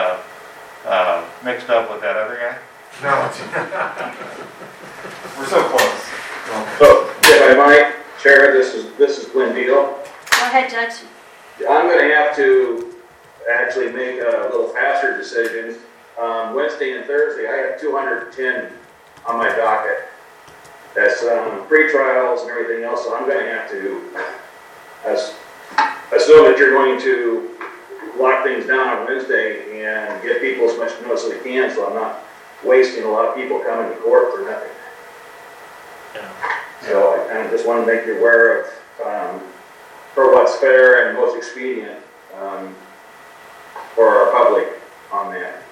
[SPEAKER 1] mixed up with that other guy.
[SPEAKER 6] No, we're so close.
[SPEAKER 7] So, if I might, Chair, this is Glenn Beal.
[SPEAKER 4] Go ahead, Judge.
[SPEAKER 7] I'm gonna have to actually make a little faster decision. Wednesday and Thursday, I have 210 on my docket. That's pre-trials and everything else, so I'm gonna have to assume that you're going to lock things down on Wednesday and get people as much notice as we can, so I'm not wasting a lot of people coming to court for nothing.
[SPEAKER 2] Yeah.
[SPEAKER 7] So I kind of just want to make you aware of, for what's fair and most expedient, for our public on that.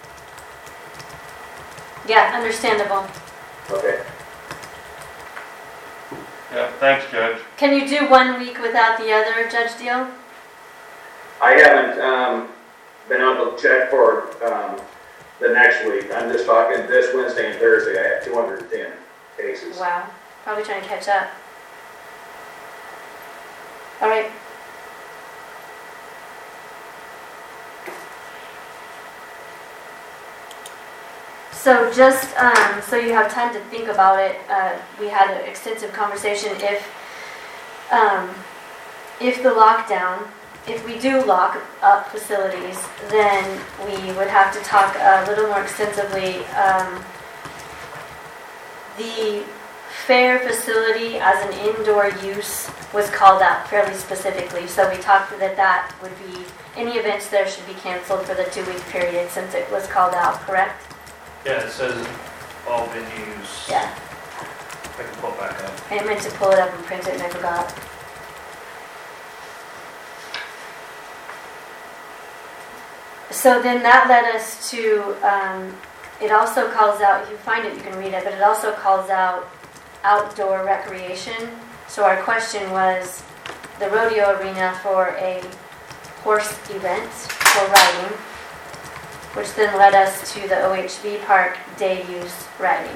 [SPEAKER 4] Yeah, understandable.
[SPEAKER 7] Okay.
[SPEAKER 1] Yeah, thanks, Judge.
[SPEAKER 4] Can you do 1 week without the other, Judge Deal?
[SPEAKER 7] I haven't been able to check for the next week. I'm just talking this Wednesday and Thursday. I have 210 cases.
[SPEAKER 4] Wow, probably trying to catch up. All right. So just so you have time to think about it, we had an extensive conversation. If the lockdown, if we do lock up facilities, then we would have to talk a little more extensively. The fair facility as an indoor use was called out fairly specifically. So we talked that would be, any events there should be canceled for the 2-week period since it was called out, correct?
[SPEAKER 2] Yeah, it says all venues.
[SPEAKER 4] Yeah.
[SPEAKER 2] I can pull it back up.
[SPEAKER 4] I meant to pull it up and print it and I forgot. So then that led us to, it also calls out, if you find it you can read it, but it also calls out outdoor recreation. So our question was the rodeo arena for a horse event for riding, which then led us to the OHV Park day use riding.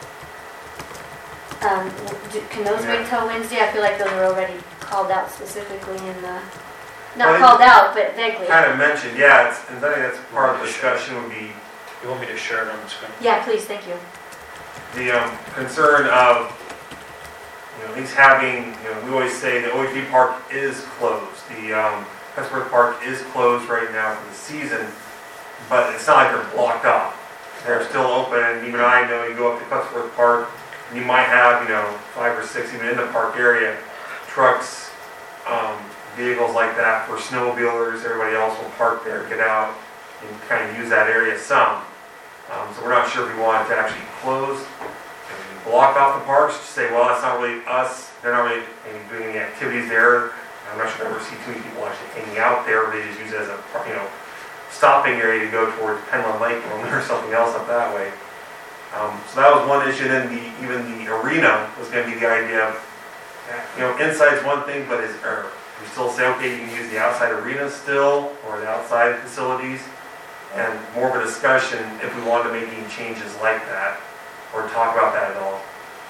[SPEAKER 4] Can those wait till Wednesday? I feel like those are already called out specifically in the, not called out, but vaguely.
[SPEAKER 6] Kind of mentioned, yeah, and I think that's part of the discussion would be
[SPEAKER 2] You want me to share it on the screen?
[SPEAKER 4] Yeah, please, thank you.
[SPEAKER 6] the concern of, at least having, we always say the OHV Park is closed. The Cuthbert Park is closed right now for the season, but it's not like they're blocked off. They're still open, and even I know you go up to Cuthbert Park, and you might have, 5 or 6 even in the park area, trucks, vehicles like that for snowmobilers. Everybody else will park there, get out, and kind of use that area some. So we're not sure if we want to actually close and block off the parks, to say, well, that's not really us. They're not really doing any activities there. I'm not sure I've ever seen too many people actually hanging out there. They just use it as a, stopping area to go towards Penland Lake or something else up that way. So that was one issue. Then even the arena was going to be the idea of, inside's one thing, but we still say, okay, you can use the outside arena still, or the outside facilities, and more of a discussion if we wanted to make any changes like that, or talk about that at all.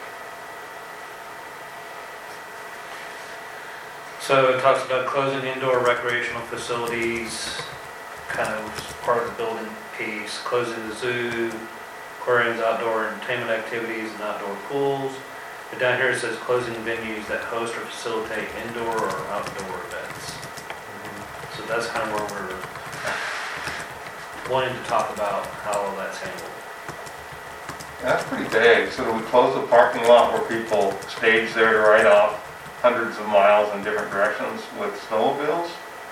[SPEAKER 2] So it talks about closing indoor recreational facilities, kind of part of the building piece, closing the zoo, aquariums, outdoor entertainment activities, and outdoor pools. But down here it says closing venues that host or facilitate indoor or outdoor events. So that's kind of where we're wanting to talk about how all that's handled.
[SPEAKER 1] That's pretty vague. So do we close the parking lot where people stage there to ride off hundreds of miles in different directions with snowmobiles?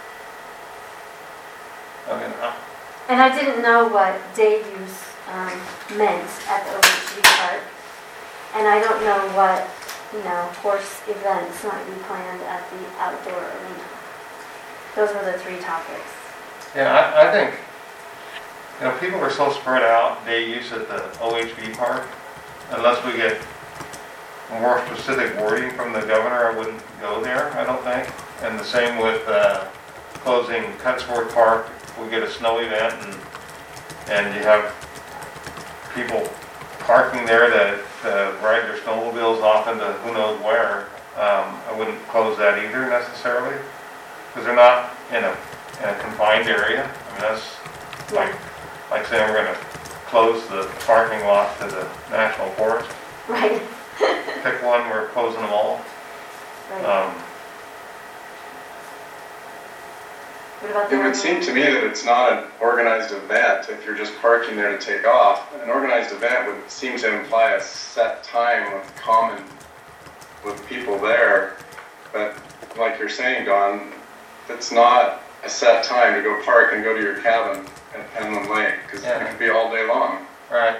[SPEAKER 4] And I didn't know what day use meant at the OHV Park. And I don't know what, horse events might be planned at the outdoor arena. Those were the 3 topics.
[SPEAKER 1] Yeah, I think, people are so spread out, day use at the OHV Park, unless we get more specific wording from the governor, I wouldn't go there, I don't think. And the same with closing Cutsworth Park. We get a snow event and you have people parking there that ride their snowmobiles off into who knows where. I wouldn't close that either necessarily, because they're not in a confined area. I mean, that's like saying we're going to close the parking lot to the National Forest.
[SPEAKER 4] Right.
[SPEAKER 1] Pick one, we're closing them all.
[SPEAKER 4] Right. What about
[SPEAKER 9] It would seem to me that it's not an organized event if you're just parking there to take off. An organized event would seem to imply a set time of common with people there. But like you're saying, Don, it's not a set time to go park and go to your cabin at Penland Lake, because
[SPEAKER 1] Yeah.
[SPEAKER 9] it could be all day long.
[SPEAKER 1] Right.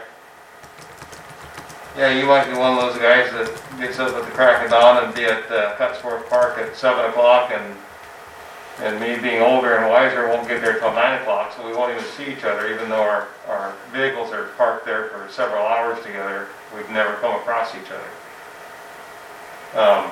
[SPEAKER 1] Yeah, you might be one of those guys that gets up at the crack of dawn and be at Cutsworth Park at 7 o'clock, and me being older and wiser won't get there till 9 o'clock, so we won't even see each other, even though our vehicles are parked there for several hours together. We've never come across each other.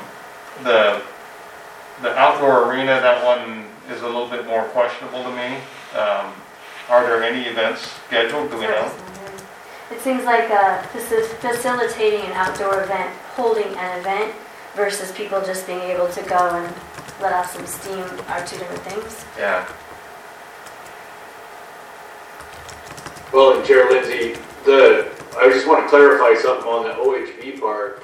[SPEAKER 1] The outdoor arena, that one is a little bit more questionable to me. Are there any events scheduled, do we know?
[SPEAKER 4] It seems like facilitating an outdoor event, holding an event, versus people just being able to go and let off some steam are two different things.
[SPEAKER 1] Yeah.
[SPEAKER 12] Well, and Chair Lindsay, I just want to clarify something on the OHV park.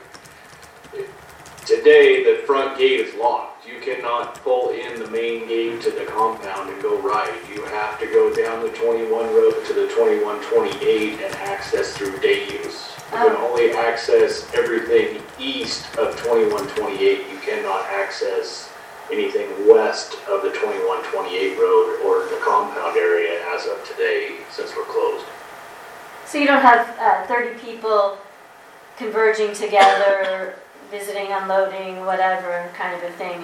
[SPEAKER 12] Today, the front gate is locked. You cannot pull in the main gate to the compound and go right. You have to go down the 21 road to the 2128 and access through day use. You can only access everything east of 2128. You cannot access anything west of the 2128 road or the compound area as of today, since we're closed.
[SPEAKER 4] So you don't have 30 people converging together, visiting, unloading, whatever kind of a thing.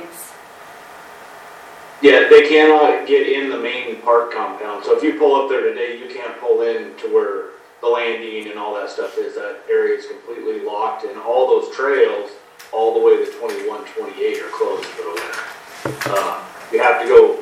[SPEAKER 12] Yeah, they cannot get in the main park compound. So if you pull up there today, you can't pull in to where the landing and all that stuff is. That area is completely locked, and all those trails all the way to 2128 are closed for the winter. You have to go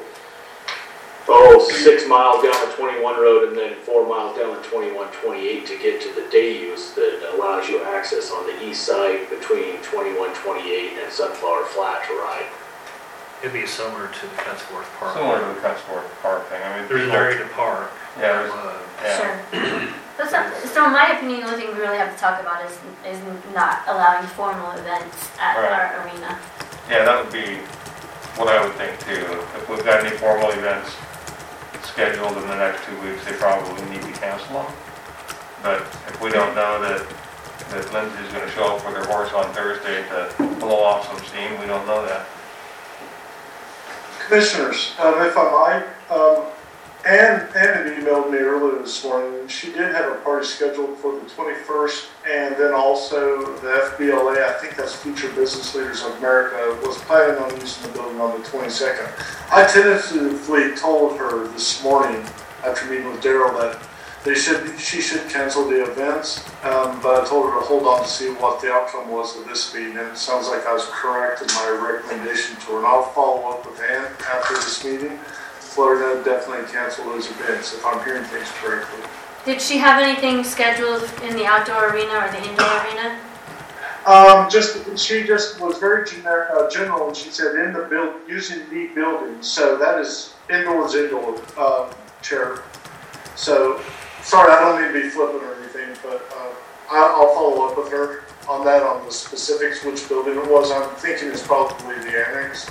[SPEAKER 12] 6 miles down the 21 road and then 4 miles down the 2128 to get to the day use that allows you access on the east side between 2128 and Sunflower Flat to ride.
[SPEAKER 2] It'd be similar to the Cutsworth Park.
[SPEAKER 1] Similar to the Cutsworth Park thing. I mean,
[SPEAKER 2] There's an area to park.
[SPEAKER 1] Yeah, yeah.
[SPEAKER 4] Sure. So in my opinion, the only thing we really have to talk about is not allowing formal events at our arena.
[SPEAKER 1] Yeah, that would be what I would think too. If we've got any formal events scheduled in the next 2 weeks, they probably need to cancel them. But if we don't know that Lindsay's going to show up with her horse on Thursday to blow off some steam, we don't know that.
[SPEAKER 13] Commissioners, if I might, Ann had emailed me earlier this morning. She did have a party scheduled for the 21st, and then also the FBLA, I think that's Future Business Leaders of America, was planning on using the building on the 22nd. I tentatively told her this morning, after meeting with Daryl, that she should cancel the events, but I told her to hold on to see what the outcome was of this meeting, and it sounds like I was correct in my recommendation to her. And I'll follow up with Ann after this meeting. Let her know to definitely cancel those events, if I'm hearing things correctly.
[SPEAKER 4] Did she have anything scheduled in the outdoor arena or the indoor arena?
[SPEAKER 13] She just was very general, and she said using the building. So that is indoor, Chair. So, sorry, I don't mean to be flippant or anything, but I'll follow up with her on that, on the specifics, which building it was. I'm thinking it's probably the annex.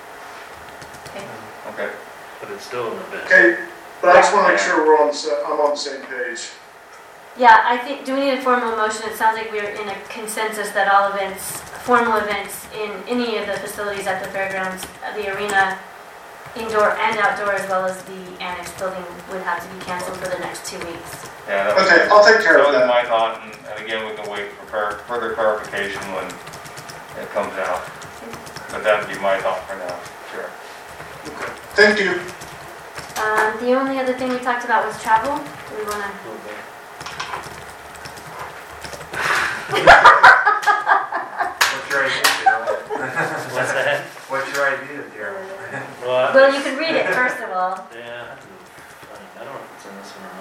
[SPEAKER 1] Okay.
[SPEAKER 2] But it's still an event.
[SPEAKER 13] Okay, but I just want to make sure I'm on the same page.
[SPEAKER 4] Yeah, I think, do we need a formal motion? It sounds like we're in a consensus that all events, formal events in any of the facilities at the fairgrounds, the arena, indoor and outdoor, as well as the annex building, would have to be canceled for the next 2 weeks.
[SPEAKER 1] Yeah.
[SPEAKER 13] Okay, I'll take care of that.
[SPEAKER 1] That was my thought, and again, we can wait for further clarification when it comes out. But that'd be my thought for now, sure.
[SPEAKER 13] Okay. Thank you.
[SPEAKER 4] The only other thing we talked about was travel. Do we want to?
[SPEAKER 14] What's your idea, Daryl?
[SPEAKER 2] What's that?
[SPEAKER 14] What's your idea, Daryl?
[SPEAKER 4] Well, you can read it first of all.
[SPEAKER 2] Yeah, I don't know if it's in this one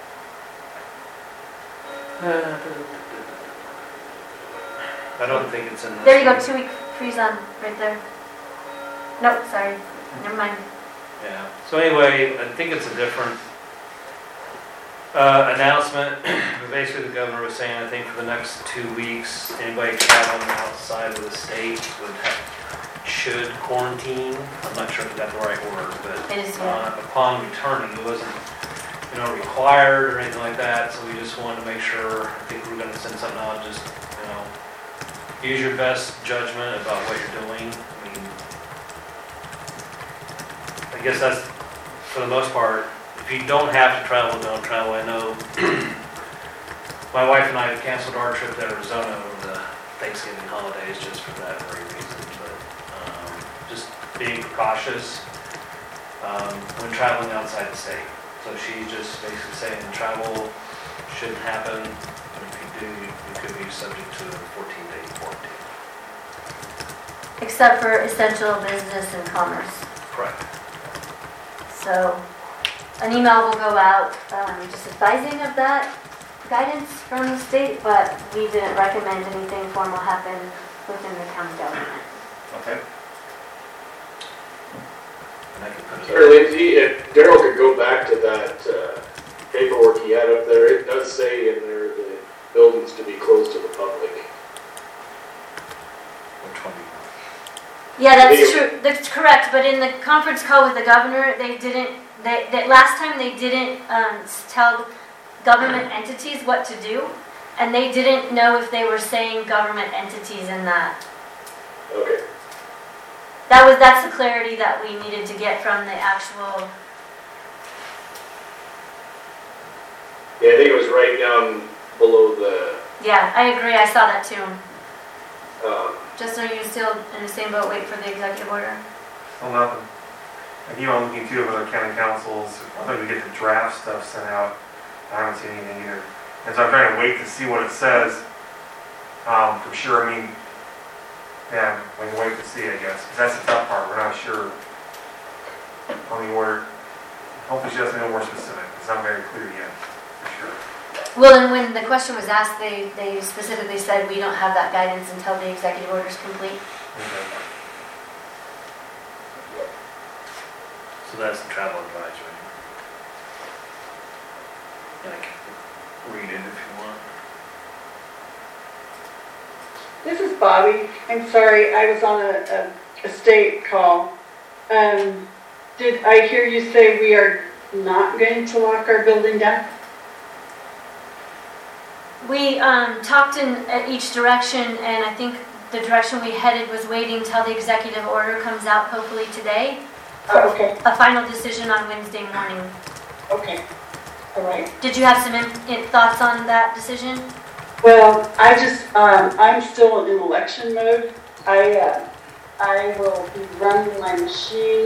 [SPEAKER 2] or not. I don't think it's in this.
[SPEAKER 4] There you go,
[SPEAKER 2] one.
[SPEAKER 4] 2 week freeze on right there. Nope, sorry. Never mind.
[SPEAKER 2] Yeah, so anyway, I think it's a different announcement. Basically, the governor was saying, I think for the next 2 weeks, anybody traveling outside of the state should quarantine. I'm not sure if I got the right word, but
[SPEAKER 4] It is, yeah.
[SPEAKER 2] upon returning, it wasn't required or anything like that, so we just wanted to make sure. I think we're going to send something out, just, use your best judgment about what you're doing. I I guess that's, for the most part, if you don't have to travel, don't travel. I know my wife and I have canceled our trip to Arizona over the Thanksgiving holidays just for that very reason. But just being precautious when traveling outside the state. So she's just basically saying travel shouldn't happen, but if you do, you could be subject to a 14-day quarantine.
[SPEAKER 4] Except for essential business and commerce.
[SPEAKER 2] Correct.
[SPEAKER 4] So an email will go out just advising of that guidance from the state, but we didn't recommend anything formal happen within the county government.
[SPEAKER 1] Okay.
[SPEAKER 2] And I could put
[SPEAKER 12] Sir Lindsay, if Daryl could go back to that paperwork he had up there, it does say in there the buildings to be closed to the public.
[SPEAKER 2] Which one do you want?
[SPEAKER 4] Yeah, that's true. That's correct. But in the conference call with the governor, they didn't. That last time they didn't tell government entities what to do, and they didn't know if they were saying government entities in that.
[SPEAKER 12] Okay.
[SPEAKER 4] That's the clarity that we needed to get from the actual.
[SPEAKER 12] Yeah, I think it was right down below the,
[SPEAKER 4] Yeah, I agree. I saw that too.
[SPEAKER 12] um,
[SPEAKER 4] Just are you still in the same boat? Wait for the executive order.
[SPEAKER 6] Still nothing. I keep on looking too of other county councils, I think we get the draft stuff sent out, I haven't seen anything either. And so I'm trying to wait to see what it says, for sure, I mean, yeah, we can wait to see, I guess, because that's the tough part, we're not sure on the order. Hopefully she doesn't know more specific, it's not very clear yet, for sure.
[SPEAKER 4] Well, and when the question was asked, they specifically said we don't have that guidance until the executive order is complete.
[SPEAKER 6] Okay.
[SPEAKER 2] So that's the travel advisory. And I can read it if you want.
[SPEAKER 15] This is Bobby. I'm sorry, I was on a state call. Did I hear you say we are not going to lock our building down?
[SPEAKER 4] We talked in each direction, and I think the direction we headed was waiting till the executive order comes out, hopefully today.
[SPEAKER 15] Oh, okay,
[SPEAKER 4] A final decision on Wednesday morning.
[SPEAKER 15] okay, all right.
[SPEAKER 4] Did you have some thoughts on that decision?
[SPEAKER 15] Well, I'm still in election mode. I will be running my machine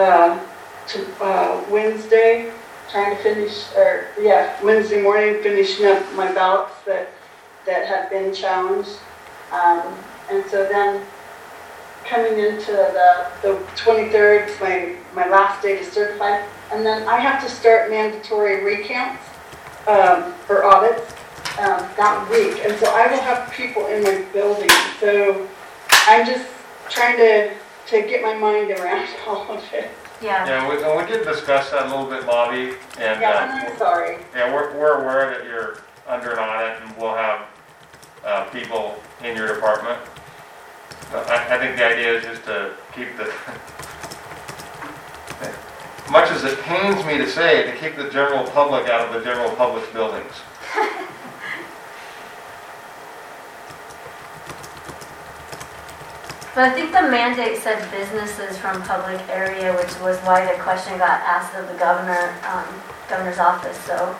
[SPEAKER 15] to Wednesday, trying to finish, Wednesday morning, finishing up my ballots that have been challenged. And so then coming into the 23rd is my last day to certify, and then I have to start mandatory recounts or audits that week, and so I will have people in my building. So I'm just trying to get my mind around all of it.
[SPEAKER 4] Yeah.
[SPEAKER 1] Yeah, we did discuss that a little bit, Bobby, and
[SPEAKER 15] Yeah, I'm sorry.
[SPEAKER 1] yeah, we're aware that you're under an audit, and we'll have people in your department. But I think the idea is just to keep the, much as it pains me to say, to keep the general public out of the general public's buildings.
[SPEAKER 4] But I think the mandate said businesses from public area, which was why the question got asked of the governor's office. So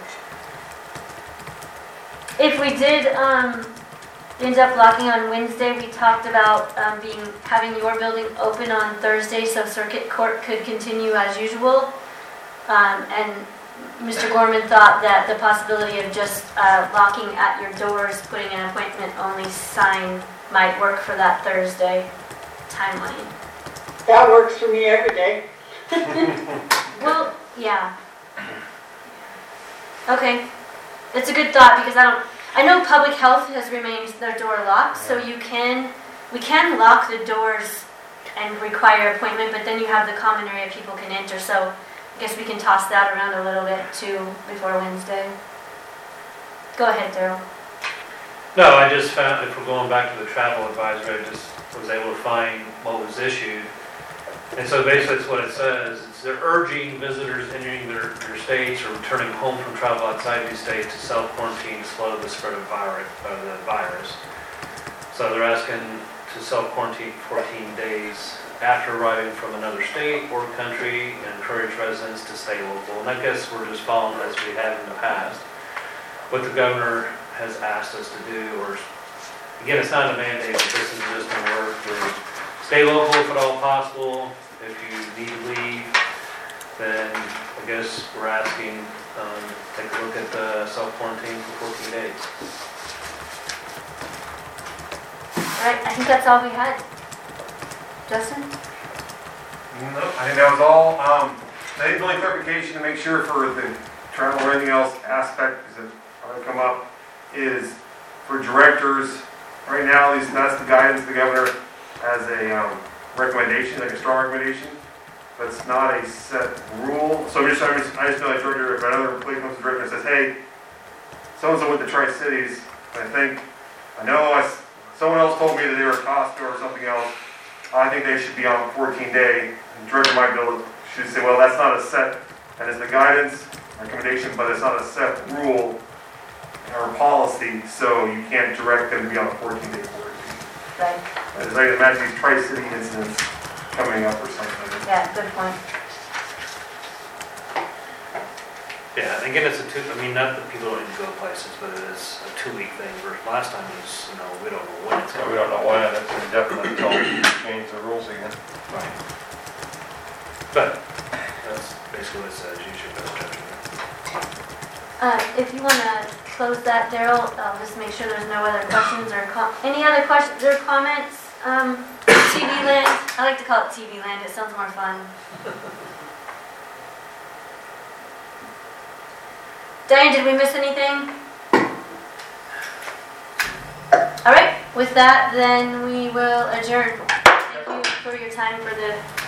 [SPEAKER 4] if we did end up locking on Wednesday, we talked about having your building open on Thursday so circuit court could continue as usual. And Mr. Gorman thought that the possibility of just locking at your doors, putting an appointment only sign might work for that Thursday timeline.
[SPEAKER 15] That works for me every day.
[SPEAKER 4] Well, yeah. Okay. It's a good thought because I know public health has remained their door locked, so we can lock the doors and require appointment, but then you have the common area people can enter, so I guess we can toss that around a little bit too before Wednesday. Go ahead, Daryl.
[SPEAKER 2] No, I just found, if we're going back to the travel advisory, I just was able to find what was issued. And so basically it's what it says. It's they're urging visitors entering their states or returning home from travel outside these states to self-quarantine to slow the spread of the virus. So they're asking to self-quarantine 14 days after arriving from another state or country, encourage residents to stay local. And I guess we're just following as we have in the past, what the governor has asked us to do, or, again, it's not a mandate, but this is just a work to stay local if at all possible. If you need to leave, then I guess we're asking, take a look at the self-quarantine for 14 days.
[SPEAKER 4] All right, I think that's all we had. Justin?
[SPEAKER 6] No, I think that was all. I think the only clarification to make sure for the travel or anything else aspect, because it probably come up, is for directors, right now, at least that's the guidance the governor has a recommendation, like a strong recommendation, but it's not a set rule. So I just know like director, if another employee comes to director and says, hey, so-and-so went to Tri-Cities, someone else told me that they were Costco or something else, I think they should be on 14-day. And director might be able to should say, well, that's not a set, that is the guidance, recommendation, but it's not a set rule or policy, so you can't direct them to be on a 14-day quarantine.
[SPEAKER 4] Right.
[SPEAKER 6] It's like imagine these Tri-City incidents coming up or something.
[SPEAKER 4] Yeah, good point.
[SPEAKER 2] Yeah, and again, it's not that people don't need to go places, but it is a 2-week thing, versus last time it was, we don't know when it's
[SPEAKER 1] So we don't know when, it's indefinite until we change the rules again.
[SPEAKER 2] Right. But, that's basically what it says, use your best judgment.
[SPEAKER 4] If you want to close that, Daryl, I'll just make sure there's no other questions or any other questions or comments. TV land, I like to call it TV land, it sounds more fun. Diane, did we miss anything? All right, with that, then we will adjourn. Thank you for your time for the